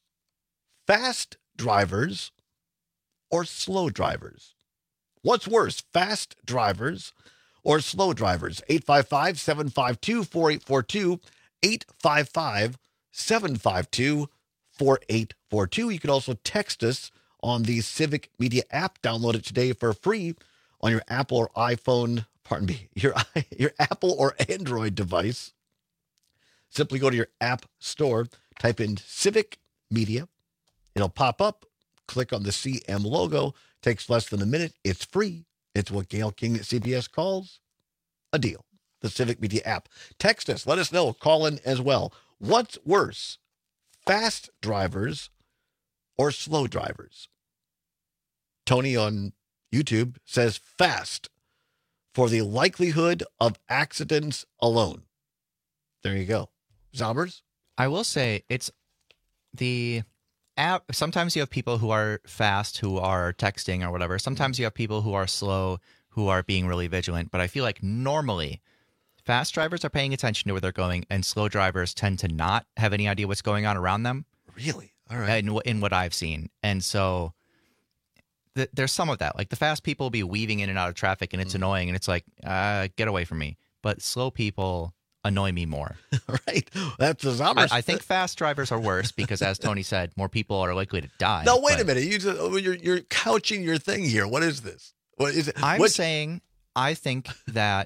S15: fast drivers or slow drivers? What's worse, fast drivers or slow drivers? eight five five, seven five two, four eight four two, eight five five, seven five two, four eight four two. You can also text us on the Civic Media app. Download it today for free on your Apple or iPhone, pardon me, your, your Apple or Android device. Simply go to your app store, type in Civic Media. It'll pop up. Click on the C M logo. Takes less than a minute. It's free. It's what Gail King at C B S calls a deal. The Civic Media app. Text us. Let us know. Call in as well. What's worse, fast drivers or slow drivers? Tony on YouTube says fast for the likelihood of accidents alone. There you go. Zombers?
S16: I will say it's the app. Sometimes you have people who are fast, who are texting or whatever. Sometimes you have people who are slow, who are being really vigilant. But I feel like normally fast drivers are paying attention to where they're going, and slow drivers tend to not have any idea what's going on around them.
S15: Really? All right.
S16: In, in what I've seen. And so th- there's some of that. Like the fast people will be weaving in and out of traffic, and it's mm. annoying. And it's like, uh, get away from me. But slow people annoy me more.
S15: Right. That's the Zombers.
S16: I, I think fast drivers are worse because, as Tony said, more people are likely to die.
S15: No, wait
S16: but
S15: a minute. You just, you're, you're couching your thing here. What is this? What is it?
S16: I'm
S15: what?
S16: saying I think that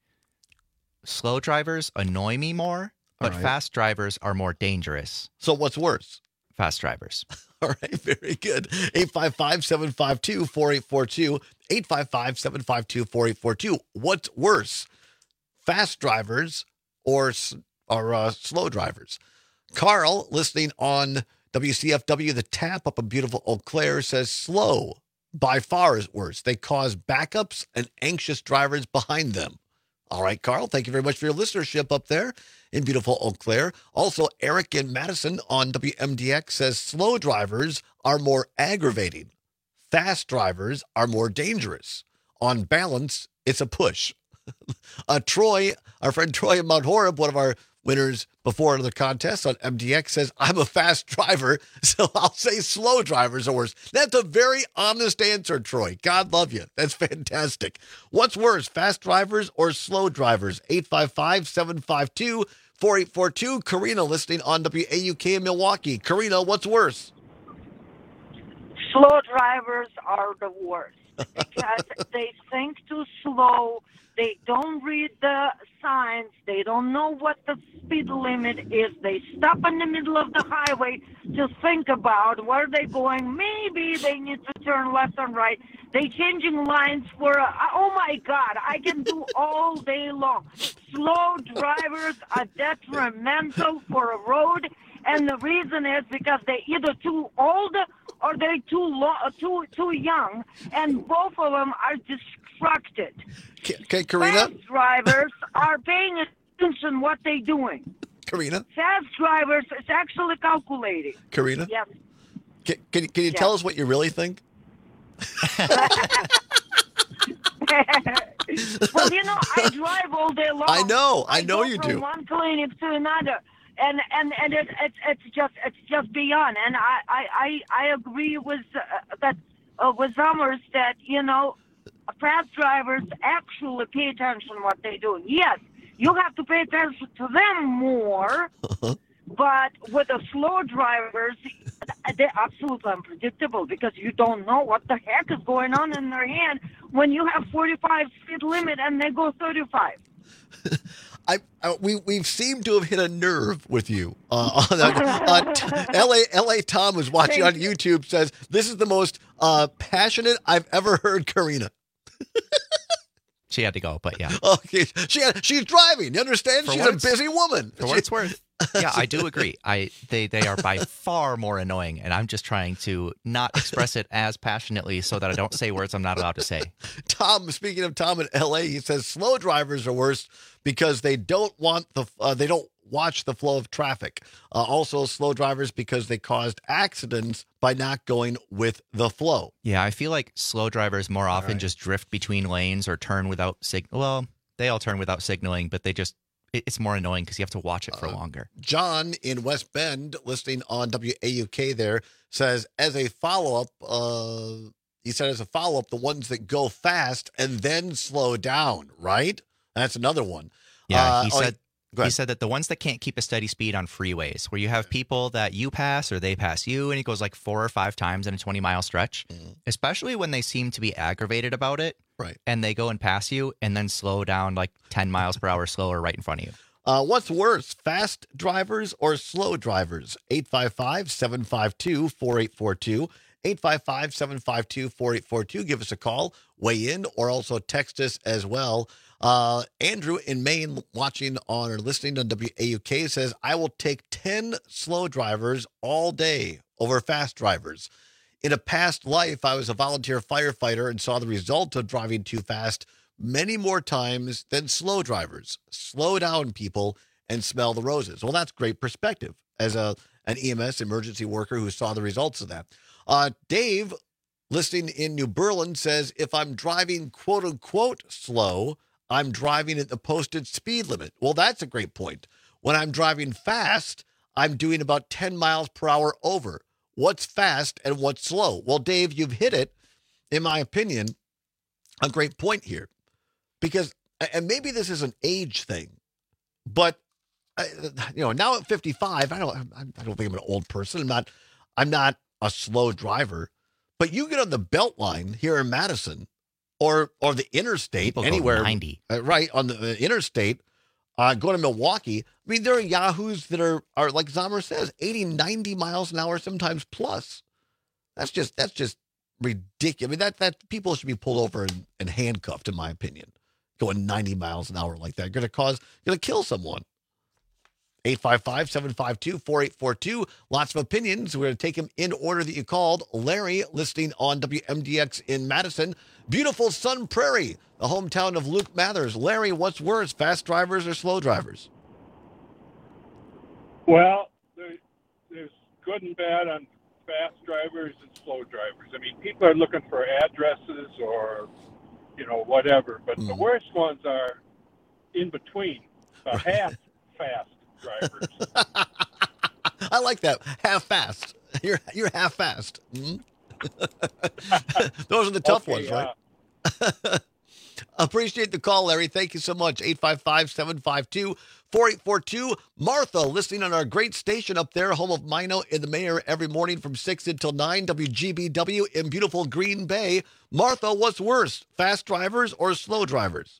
S16: slow drivers annoy me more, but
S15: right.
S16: fast drivers are more dangerous.
S15: So what's worse?
S16: Fast drivers.
S15: All right, very good. eight five five, seven five two, four eight four two, eight five five, seven five two, four eight four two. What's worse, fast drivers or, or uh, slow drivers? Carl, listening on W C F W, The Tap up in beautiful Eau Claire, says slow by far is worse. They cause backups and anxious drivers behind them. All right, Carl, thank you very much for your listenership up there in beautiful Eau Claire. Also, Eric in Madison on W M D X says slow drivers are more aggravating. Fast drivers are more dangerous. On balance, it's a push. uh, Troy, our friend Troy in Mount Horeb, one of our winners before the contest on M D X says, I'm a fast driver, so I'll say slow drivers are worse. That's a very honest answer, Troy. God love you. That's fantastic. What's worse, fast drivers or slow drivers? eight five five, seven five two, four eight four two. Karina listening on W A U K in Milwaukee. Karina, what's worse?
S6: Slow drivers are the worst because they think too slow. They don't read the signs. They don't know what the speed limit is. They stop in the middle of the highway to think about where they're going. Maybe they need to turn left and right. They changing lines for, a, oh my God, I can do all day long. Slow drivers are detrimental for a road, and the reason is because they're either too old or they're too lo- too too young, and both of them are distracted.
S15: Okay, Karina.
S6: Fast drivers are paying attention what they're doing.
S15: Karina.
S6: Fast drivers is actually calculating.
S15: Karina.
S6: Yes.
S15: Can, can, can you
S6: Yes.
S15: tell us what you really think?
S6: Well, you know, I drive all day long.
S15: I know. I know
S6: go
S15: you
S6: from
S15: do.
S6: one clinic to another, and and and it, it's it's just it's just beyond. And I I I, I agree with uh, that uh, with Summers that you know, fast drivers actually pay attention to what they're doing. Yes, you have to pay attention to them more. But with the slow drivers, they're absolutely unpredictable because you don't know what the heck is going on in their hand when you have forty-five speed limit and they go thirty-five.
S15: I, I we we've seemed to have hit a nerve with you. Uh, on, on t- L A L A Tom who's watching on YouTube says this is the most uh, passionate I've ever heard Karina.
S16: She had to go, but yeah.
S15: Okay, she had, she's driving. You understand?
S16: For
S15: she's
S16: what
S15: a
S16: it's-
S15: busy woman.
S16: For what it's worth. Yeah, I do agree. I they they are by far more annoying, and I'm just trying to not express it as passionately so that I don't say words I'm not allowed to say.
S15: Tom, speaking of Tom in L A, he says slow drivers are worse because they don't want the uh, they don't watch the flow of traffic. Uh, also, slow drivers because they caused accidents by not going with the flow.
S16: Yeah, I feel like slow drivers more often
S15: right.
S16: just drift between lanes or turn without sig. Well, they all turn without signaling, but they just it, it's more annoying because you have to watch it for
S15: Uh,
S16: longer.
S15: John in West Bend, listening on W A U K there, says as a follow-up, uh, he said as a follow-up, the ones that go fast and then slow down, right? That's another one.
S16: Yeah,
S15: Uh,
S16: he
S15: oh,
S16: said
S15: go
S16: he
S15: ahead.
S16: said that the ones that can't keep a steady speed on freeways, where you have people that you pass or they pass you, and it goes like four or five times in a twenty mile stretch, especially when they seem to be aggravated about it,
S15: right?
S16: And they go and pass you, and then slow down like ten miles per hour slower right in front of you.
S15: Uh, what's worse, fast drivers or slow drivers? eight five five, seven five two, four eight four two. eight five five, seven five two, four eight four two. Give us a call, weigh in, or also text us as well. Uh, Andrew in Maine, watching on or listening on W A U K, says, I will take ten slow drivers all day over fast drivers. In a past life, I was a volunteer firefighter and saw the result of driving too fast many more times than slow drivers. Slow down, people, and smell the roses. Well, that's great perspective as a an E M S emergency worker who saw the results of that. Uh, Dave, listening in New Berlin, says, if I'm driving quote unquote slow, I'm driving at the posted speed limit. Well, that's a great point. When I'm driving fast, I'm doing about ten miles per hour over. What's fast and what's slow? Well, Dave, you've hit it, in my opinion, a great point here. Because, and maybe this is an age thing, but, uh, you know, now at fifty-five, I don't, I don't think I'm an old person. I'm not, I'm not a slow driver, but you get on the Beltline here in Madison or, or the interstate,
S16: People go
S15: anywhere,
S16: ninety.
S15: uh, right, on the, the interstate, uh, going to Milwaukee. I mean, there are yahoos that are, are like Zomer says, eighty, ninety miles an hour, sometimes plus. That's just, that's just ridiculous. I mean, that, that people should be pulled over and, and handcuffed, in my opinion. Going ninety miles an hour like that. You're going to cause, you're going to kill someone. eight five five, seven five two, four eight four two. Lots of opinions. We're going to take them in order that you called. Larry, listening on W M D X in Madison. Beautiful Sun Prairie, the hometown of Luke Mathers. Larry, what's worse, fast drivers or slow drivers?
S7: Well, there, there's good and bad on fast drivers and slow drivers. I mean, people are looking for addresses or, you know, whatever. But mm. the worst ones are in between, uh, half fast. drivers.
S15: I like that. Half fast. You're you're half fast. Mm-hmm. Those are the tough
S7: Okay,
S15: ones, right? Appreciate the call, Larry. Thank you so much. eight five five, seven five two, four eight four two. Martha, listening on our great station up there, home of Mino and the Mayor, every morning from six until nine, W G B W in beautiful Green Bay. Martha, what's worse, fast drivers or slow drivers?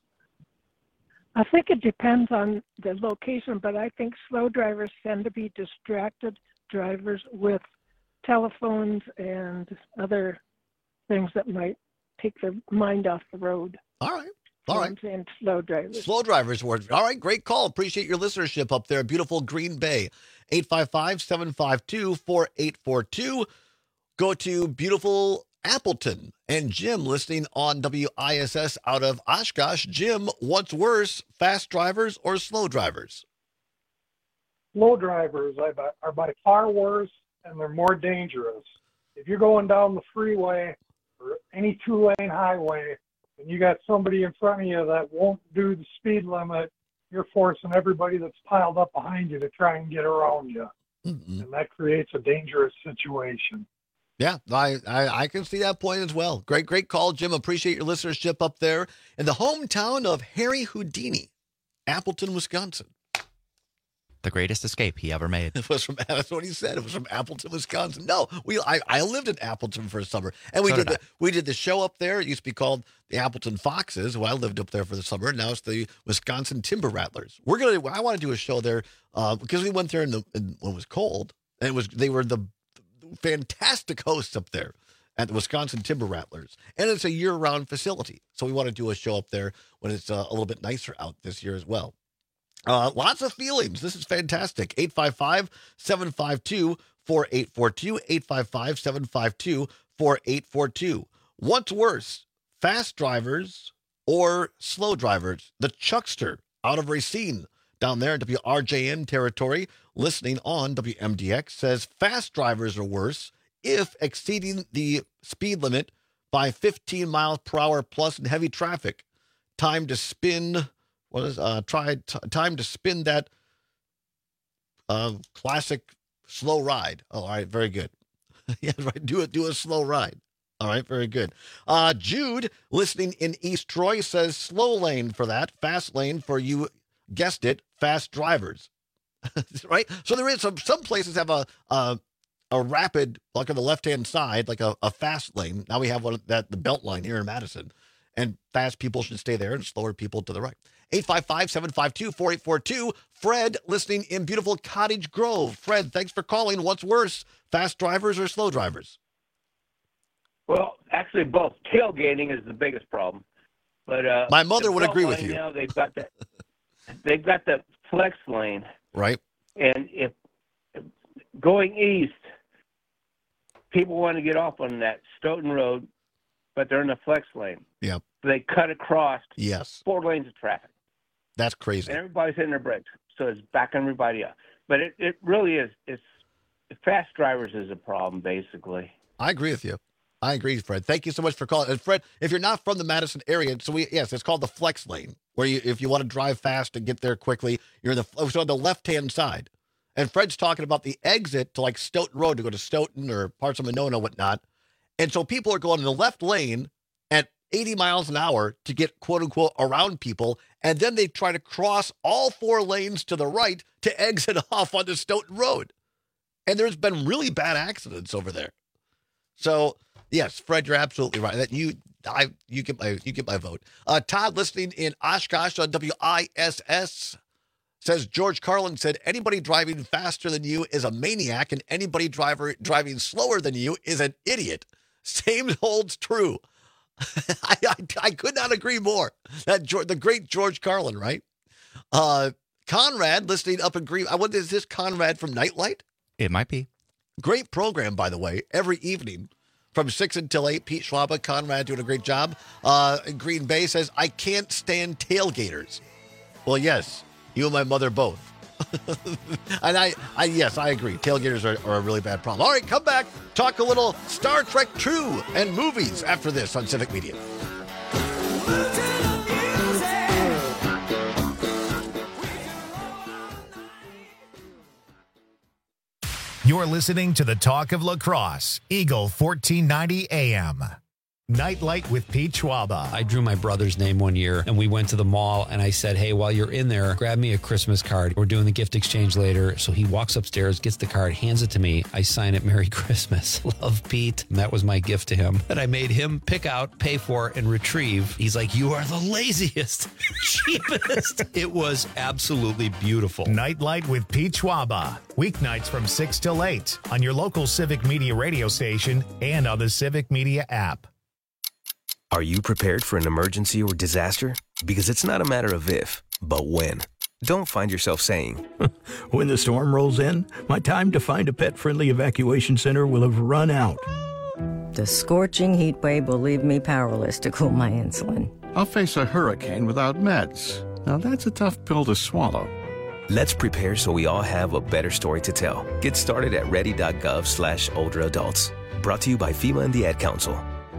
S8: I think it depends on the location, but I think slow drivers tend to be distracted drivers with telephones and other things that might take their mind off the road.
S15: All right. All right.
S8: And slow drivers.
S15: Slow drivers were. All right. Great call. Appreciate your listenership up there. Beautiful Green Bay. eight five five, seven five two, four eight four two. Go to beautiful Appleton. And Jim listening on W I S S out of Oshkosh. Jim, what's worse, fast drivers or slow drivers?
S10: Slow drivers are by far worse, and they're more dangerous. If you're going down the freeway or any two-lane highway and you got somebody in front of you that won't do the speed limit, you're forcing everybody that's piled up behind you to try and get around you. Mm-hmm. And that creates a dangerous situation.
S15: Yeah, I, I, I can see that point as well. Great, great call, Jim. Appreciate your listenership up there in the hometown of Harry Houdini, Appleton, Wisconsin.
S16: The greatest escape he ever made.
S15: It was from, that's what he said. It was from Appleton, Wisconsin. No, we I, I lived in Appleton for a summer, and we so did, did the, we did the show up there. It used to be called the Appleton Foxes. Well, I lived up there for the summer. Now it's the Wisconsin Timber Rattlers. We're gonna. I want to do a show there uh, because we went there in the in, when it was cold, and it was they were the fantastic hosts up there at the Wisconsin Timber Rattlers, and it's a year-round facility. So we want to do a show up there when it's uh, a little bit nicer out this year as well. Uh, lots of feelings. This is fantastic. eight five five, seven five two, four eight four two, eight five five, seven five two, four eight four two. What's worse, fast drivers or slow drivers? The Chuckster out of Racine down there in W R J N territory, listening on W M D X, says fast drivers are worse if exceeding the speed limit by fifteen miles per hour plus in heavy traffic. Time to spin... What is uh try t- time to spin that uh classic slow ride? Oh, all right, very good. Yeah, right. Do it. Do a slow ride. All right, very good. Uh, Jude, listening in East Troy, says slow lane for that, fast lane for you guessed it, fast drivers. Right. So there is some some places have a a, a rapid, like on the left hand side, like a, a fast lane. Now we have one that the belt line here in Madison, and fast people should stay there and slower people to the right. eight five five, seven five two, four eight four two. Fred, listening in beautiful Cottage Grove. Fred, thanks for calling. What's worse, fast drivers or slow drivers?
S11: Well, actually, both. Tailgating is the biggest problem. But uh,
S15: my mother would agree with you.
S11: Now they've got that. They've got the flex lane.
S15: Right.
S11: And if, if going east, people want to get off on that Stoughton Road, but they're in the flex lane.
S15: Yeah.
S11: They cut across.
S15: Yes.
S11: Four lanes of traffic.
S15: That's crazy.
S11: And everybody's hitting their brakes, so it's backing everybody up. But it, it really is. It's fast drivers is a problem, basically.
S15: I agree with you. I agree, Fred. Thank you so much for calling. And Fred, if you're not from the Madison area, so we yes, it's called the flex lane, where you if you want to drive fast and get there quickly, you're in the so on the left hand side. And Fred's talking about the exit to like Stoughton Road to go to Stoughton or parts of Monona, whatnot. And so people are going in the left lane at eighty miles an hour to get quote unquote around people. And then they try to cross all four lanes to the right to exit off onto Stoughton Road. And there's been really bad accidents over there. So yes, Fred, you're absolutely right. That you, I, you get my, you get my vote. Uh, Todd, listening in Oshkosh on W I S S, says George Carlin said anybody driving faster than you is a maniac, and anybody driver driving slower than you is an idiot. Same holds true. I, I I could not agree more. That George, the great George Carlin, right? Uh, Conrad, listening up in Green. I wonder, is this Conrad from Nightlight?
S16: It might be.
S15: Great program, by the way, every evening. From six until eight, Pete Schwaba, Conrad doing a great job. Uh, Green Bay says, I can't stand tailgaters. Well, yes, you and my mother both. And I, I, yes, I agree. Tailgaters are, are a really bad problem. All right, come back. Talk a little Star Trek two and movies after this on Civic Media.
S1: You're listening to the Talk of Lacrosse, Eagle fourteen ninety A M. Nightlight with Pete Schwaba.
S2: I drew my brother's name one year, and we went to the mall, and I said, hey, while you're in there, grab me a Christmas card. We're doing the gift exchange later. So he walks upstairs, gets the card, hands it to me. I sign it, Merry Christmas. Love, Pete. And that was my gift to him that I made him pick out, pay for, and retrieve. He's like, you are the laziest, cheapest. It was absolutely beautiful.
S1: Nightlight with Pete Schwaba. Weeknights from six till eight on your local Civic Media radio station and on the Civic Media app.
S12: Are you prepared for an emergency or disaster? Because it's not a matter of if, but when. Don't find yourself saying,
S13: when the storm rolls in, my time to find a pet-friendly evacuation center will have run out.
S14: The scorching heat wave will leave me powerless to cool my insulin.
S17: I'll face a hurricane without meds. Now that's a tough pill to swallow.
S12: Let's prepare so we all have a better story to tell. Get started at ready.gov slash older adults. Brought to you by FEMA and the Ad Council.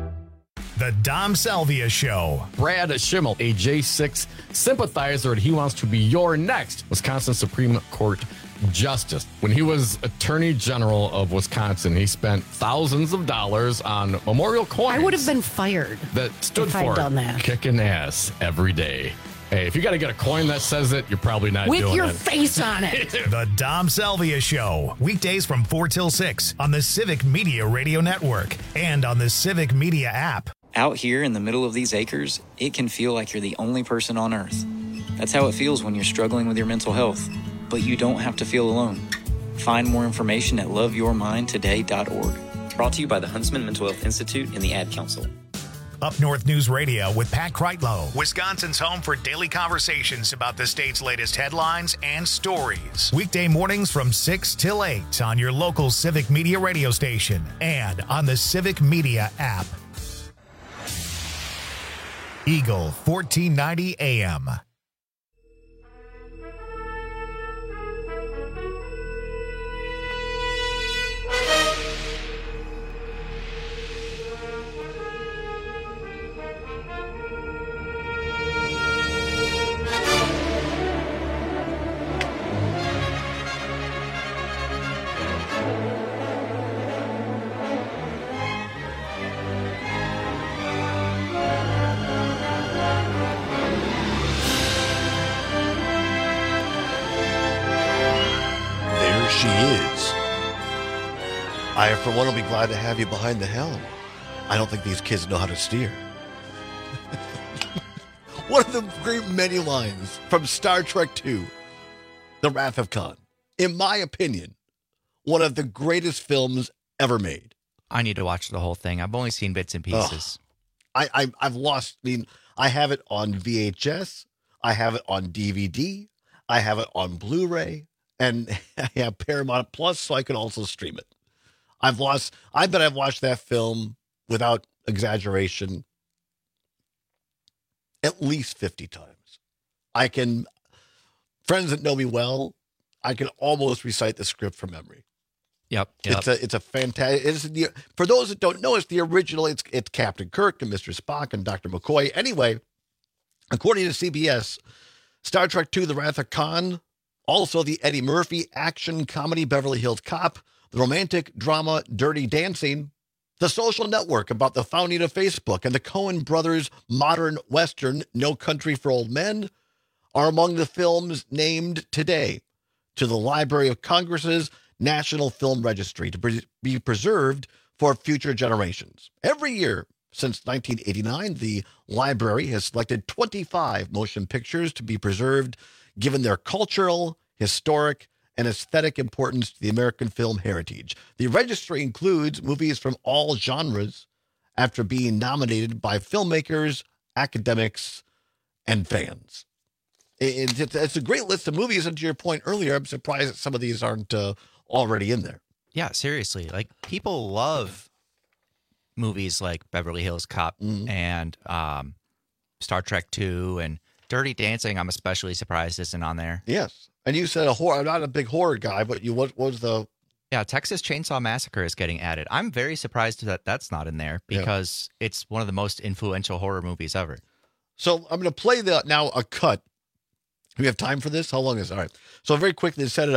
S1: The Dom Salvia Show.
S19: Brad Schimmel, a J six sympathizer, and he wants to be your next Wisconsin Supreme Court Justice. When he was Attorney General of Wisconsin, he spent thousands of dollars on memorial coins.
S20: I would have been fired
S19: that stood
S20: if
S19: for
S20: I'd done that.
S19: Kicking ass every day. Hey, if you got to get a coin that says it, you're probably not
S20: With
S19: doing
S20: your
S19: it.
S20: face on it.
S1: The Dom Salvia Show. Weekdays from four till six on the Civic Media Radio Network and on the Civic Media app.
S21: Out here in the middle of these acres, it can feel like you're the only person on Earth. That's how it feels when you're struggling with your mental health. But you don't have to feel alone. Find more information at love your mind today dot org. Brought to you by the Huntsman Mental Health Institute and the Ad Council.
S1: Up North News Radio with Pat Kreitlow, Wisconsin's home for daily conversations about the state's latest headlines and stories. Weekday mornings from six till eight on your local Civic Media radio station and on the Civic Media app. Eagle fourteen ninety A M.
S15: She is. I, for one, will be glad to have you behind the helm. I don't think these kids know how to steer. One of the great many lines from Star Trek two, The Wrath of Khan. In my opinion, one of the greatest films ever made.
S16: I need to watch the whole thing. I've only seen bits and pieces.
S15: Ugh. I, I, I've lost, I mean, I have it on V H S. I have it on D V D. I have it on Blu-ray. And I have Paramount Plus, so I can also stream it. I've lost, I bet I've watched that film without exaggeration at least fifty times. I can, friends that know me well, I can almost recite the script from memory.
S16: Yep. yep.
S15: It's a, it's a fantastic, it's the, for those that don't know, it's the original, it's, it's Captain Kirk and Mister Spock and Doctor McCoy. Anyway, according to C B S, Star Trek two, The Wrath of Khan, also the Eddie Murphy action comedy Beverly Hills Cop, the romantic drama Dirty Dancing, The Social Network about the founding of Facebook, and the Coen brothers' modern Western No Country for Old Men are among the films named today to the Library of Congress's National Film Registry to pre- be preserved for future generations. Every year since nineteen eighty-nine, the library has selected twenty-five motion pictures to be preserved given their cultural, historic, and aesthetic importance to the American film heritage. The registry includes movies from all genres after being nominated by filmmakers, academics, and fans. It, it, it's a great list of movies, and to your point earlier, I'm surprised that some of these aren't uh, already in there.
S16: Yeah, seriously. Like, people love movies like Beverly Hills Cop mm-hmm. and um, Star Trek two and Dirty Dancing. I'm especially surprised isn't on there.
S15: Yes. And you said a horror. I'm not a big horror guy, but you what, what was the...
S16: Yeah, Texas Chainsaw Massacre is getting added. I'm very surprised that that's not in there because yeah. it's one of the most influential horror movies ever.
S15: So I'm going to play the now a cut. Do we have time for this? How long is it? All right. So very quickly to set it up.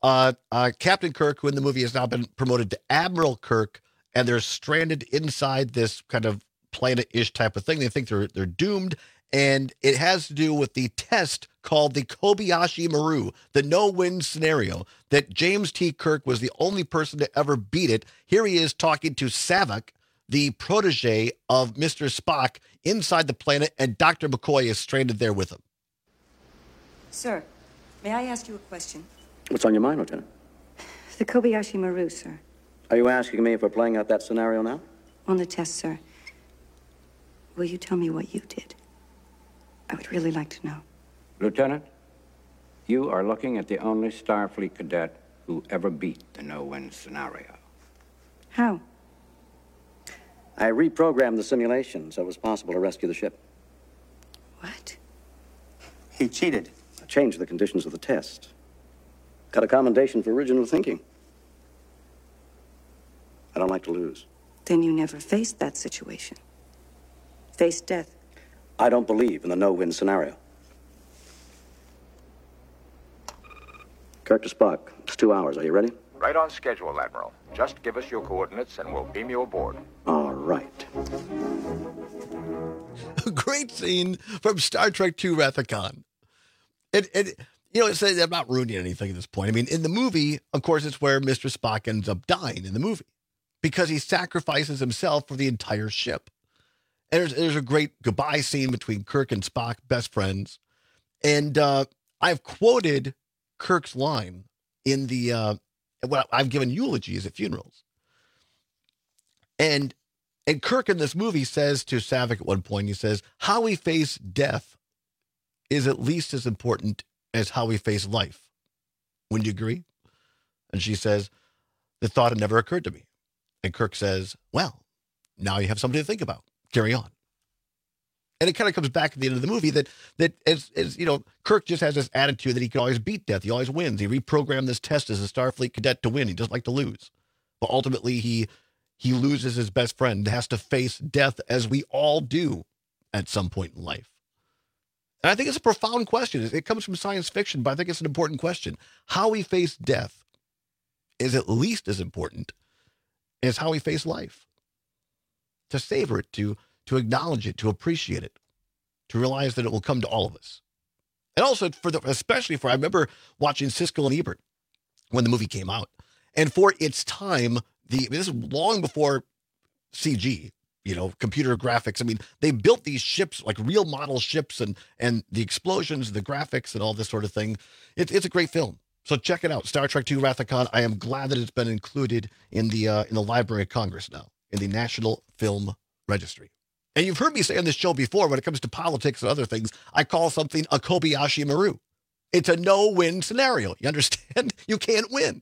S15: Uh, uh, Captain Kirk, who in the movie has now been promoted to Admiral Kirk, and they're stranded inside this kind of planet-ish type of thing. They think they're they're doomed, and it has to do with the test called the Kobayashi Maru, the no-win scenario, that James T. Kirk was the only person to ever beat it. Here he is talking to Saavik, the protege of Mister Spock, inside the planet, and Doctor McCoy is stranded there with him.
S3: Sir, may I ask you a question?
S4: What's on your mind, Lieutenant?
S3: The Kobayashi Maru, sir.
S4: Are you asking me if we're playing out that scenario now?
S3: On the test, sir. Will you tell me what you did? I would really like to know.
S4: Lieutenant, you are looking at the only Starfleet cadet who ever beat the no-win scenario.
S3: How?
S4: I reprogrammed the simulation so it was possible to rescue the ship.
S3: What?
S4: He cheated. I changed the conditions of the test. Got a commendation for original thinking. I don't like to lose.
S3: Then you never faced that situation. Faced death.
S4: I don't believe in the no-win scenario. Kirk to Spock. It's two hours. Are you ready?
S5: Right on schedule, Admiral. Just give us your coordinates and we'll beam you aboard.
S4: All right.
S15: A great scene from Star Trek two Wrath of Khan. It, it, you know, it's, I'm not ruining anything at this point. I mean, in the movie, of course, it's where Mister Spock ends up dying in the movie because he sacrifices himself for the entire ship. And there's, there's a great goodbye scene between Kirk and Spock, best friends. And uh, I've quoted Kirk's line in the, uh, well, I've given eulogies at funerals. And and Kirk in this movie says to Saavik at one point, he says, how we face death is at least as important as how we face life. Wouldn't you agree? And she says, the thought had never occurred to me. And Kirk says, well, now you have something to think about. Carry on. And it kind of comes back at the end of the movie that, that as, as, you know, Kirk just has this attitude that he can always beat death. He always wins. He reprogrammed this test as a Starfleet cadet to win. He doesn't like to lose. But ultimately, he he loses his best friend, has to face death as we all do at some point in life. And I think it's a profound question. It comes from science fiction, but I think it's an important question. How we face death is at least as important as how we face life. To savor it, to to acknowledge it, to appreciate it, to realize that it will come to all of us. And also, for the, especially for, I remember watching Siskel and Ebert when the movie came out. And for its time, the this is long before C G, you know, computer graphics. I mean, they built these ships, like real model ships, and and the explosions, the graphics, and all this sort of thing. It, it's a great film. So check it out, Star Trek two Wrath of Khan. I am glad that it's been included in the uh, in the Library of Congress now, in the National Film Registry. And you've heard me say on this show before, when it comes to politics and other things, I call something a Kobayashi Maru. It's a no-win scenario. You understand? You can't win.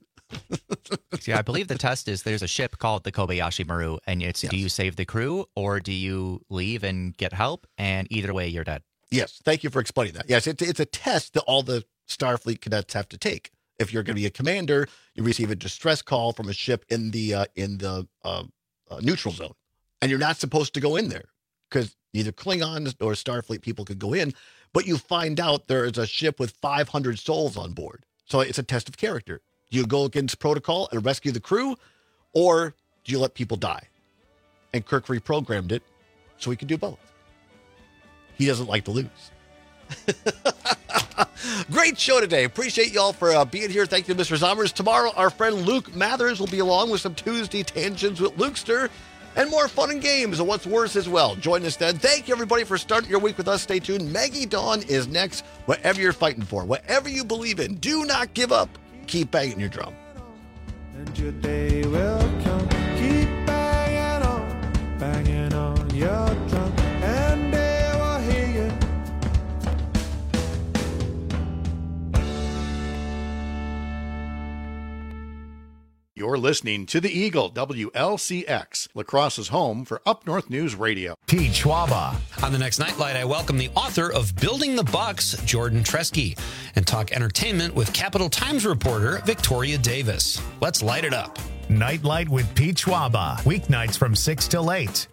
S16: See, I believe the test is there's a ship called the Kobayashi Maru, and it's yes. Do you save the crew or do you leave and get help? And either way, you're dead.
S15: Yes, thank you for explaining that. Yes, it's, it's a test that all the Starfleet cadets have to take. If you're going to be a commander, you receive a distress call from a ship in the uh, in the uh, uh, neutral zone, and you're not supposed to go in there because neither Klingons or Starfleet people could go in. But you find out there is a ship with five hundred souls on board, so it's a test of character. Do you go against protocol and rescue the crew, or do you let people die? And Kirk reprogrammed it so he could do both. He doesn't like to lose. Great show today. Appreciate y'all for uh, being here. Thank you, Mister Zommers. Tomorrow, our friend Luke Mathers will be along with some Tuesday Tangents with Lukester and more fun and games and what's worse as well. Join us then. Thank you, everybody, for starting your week with us. Stay tuned. Maggie Dawn is next. Whatever you're fighting for, whatever you believe in, do not give up. Keep banging your drum.
S22: And your day will come. Keep banging on, banging on your drum, and they will hear you.
S9: You're listening to The Eagle, W L C X, La Crosse's home for Up North News Radio.
S1: Pete Schwaba.
S2: On the next Nightlight, I welcome the author of Building the Bucks, Jordan Tresky, and talk entertainment with Capital Times reporter Victoria Davis. Let's light it up.
S1: Nightlight with Pete Schwaba. Weeknights from six till eight.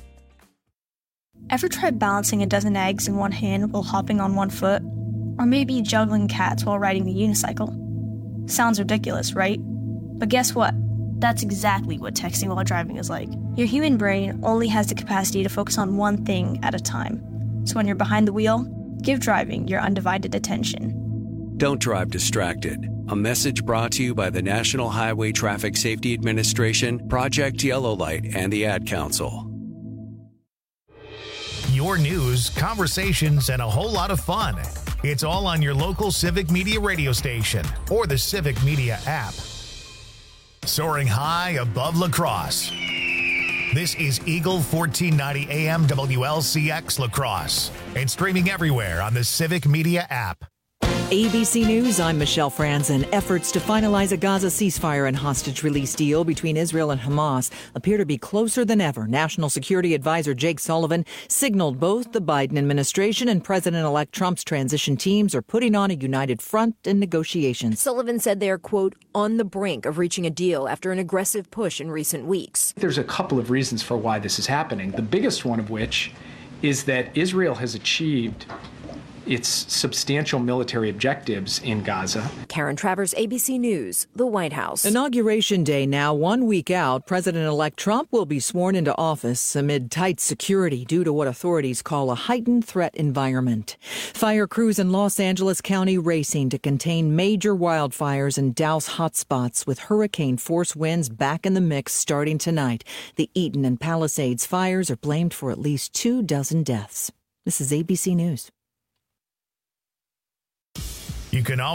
S20: Ever tried balancing a dozen eggs in one hand while hopping on one foot? Or maybe juggling cats while riding the unicycle? Sounds ridiculous, right? But guess what? That's exactly what texting while driving is like. Your human brain only has the capacity to focus on one thing at a time. So when you're behind the wheel, give driving your undivided attention.
S6: Don't drive distracted. A message brought to you by the National Highway Traffic Safety Administration, Project Yellow Light, and the Ad Council.
S1: Your news, conversations, and a whole lot of fun. It's all on your local Civic Media radio station or the Civic Media app. Soaring high above La Crosse. This is Eagle fourteen ninety A M W L C X La Crosse and streaming everywhere on the Civic Media app.
S18: A B C News, I'm Michelle Franzen. Efforts to finalize a Gaza ceasefire and hostage release deal between Israel and Hamas appear to be closer than ever. National Security Advisor Jake Sullivan signaled both the Biden administration and President-elect Trump's transition teams are putting on a united front in negotiations.
S23: Sullivan said they're, quote, on the brink of reaching a deal after an aggressive push in recent weeks.
S24: There's a couple of reasons for why this is happening, the biggest one of which is that Israel has achieved its substantial military objectives in Gaza.
S23: Karen Travers, A B C News, the White House.
S18: Inauguration day now one week out. President-elect Trump will be sworn into office amid tight security due to what authorities call a heightened threat environment. Fire crews in Los Angeles County racing to contain major wildfires and douse hotspots with hurricane force winds back in the mix starting tonight. The Eaton and Palisades fires are blamed for at least two dozen deaths. This is A B C News.
S1: You can always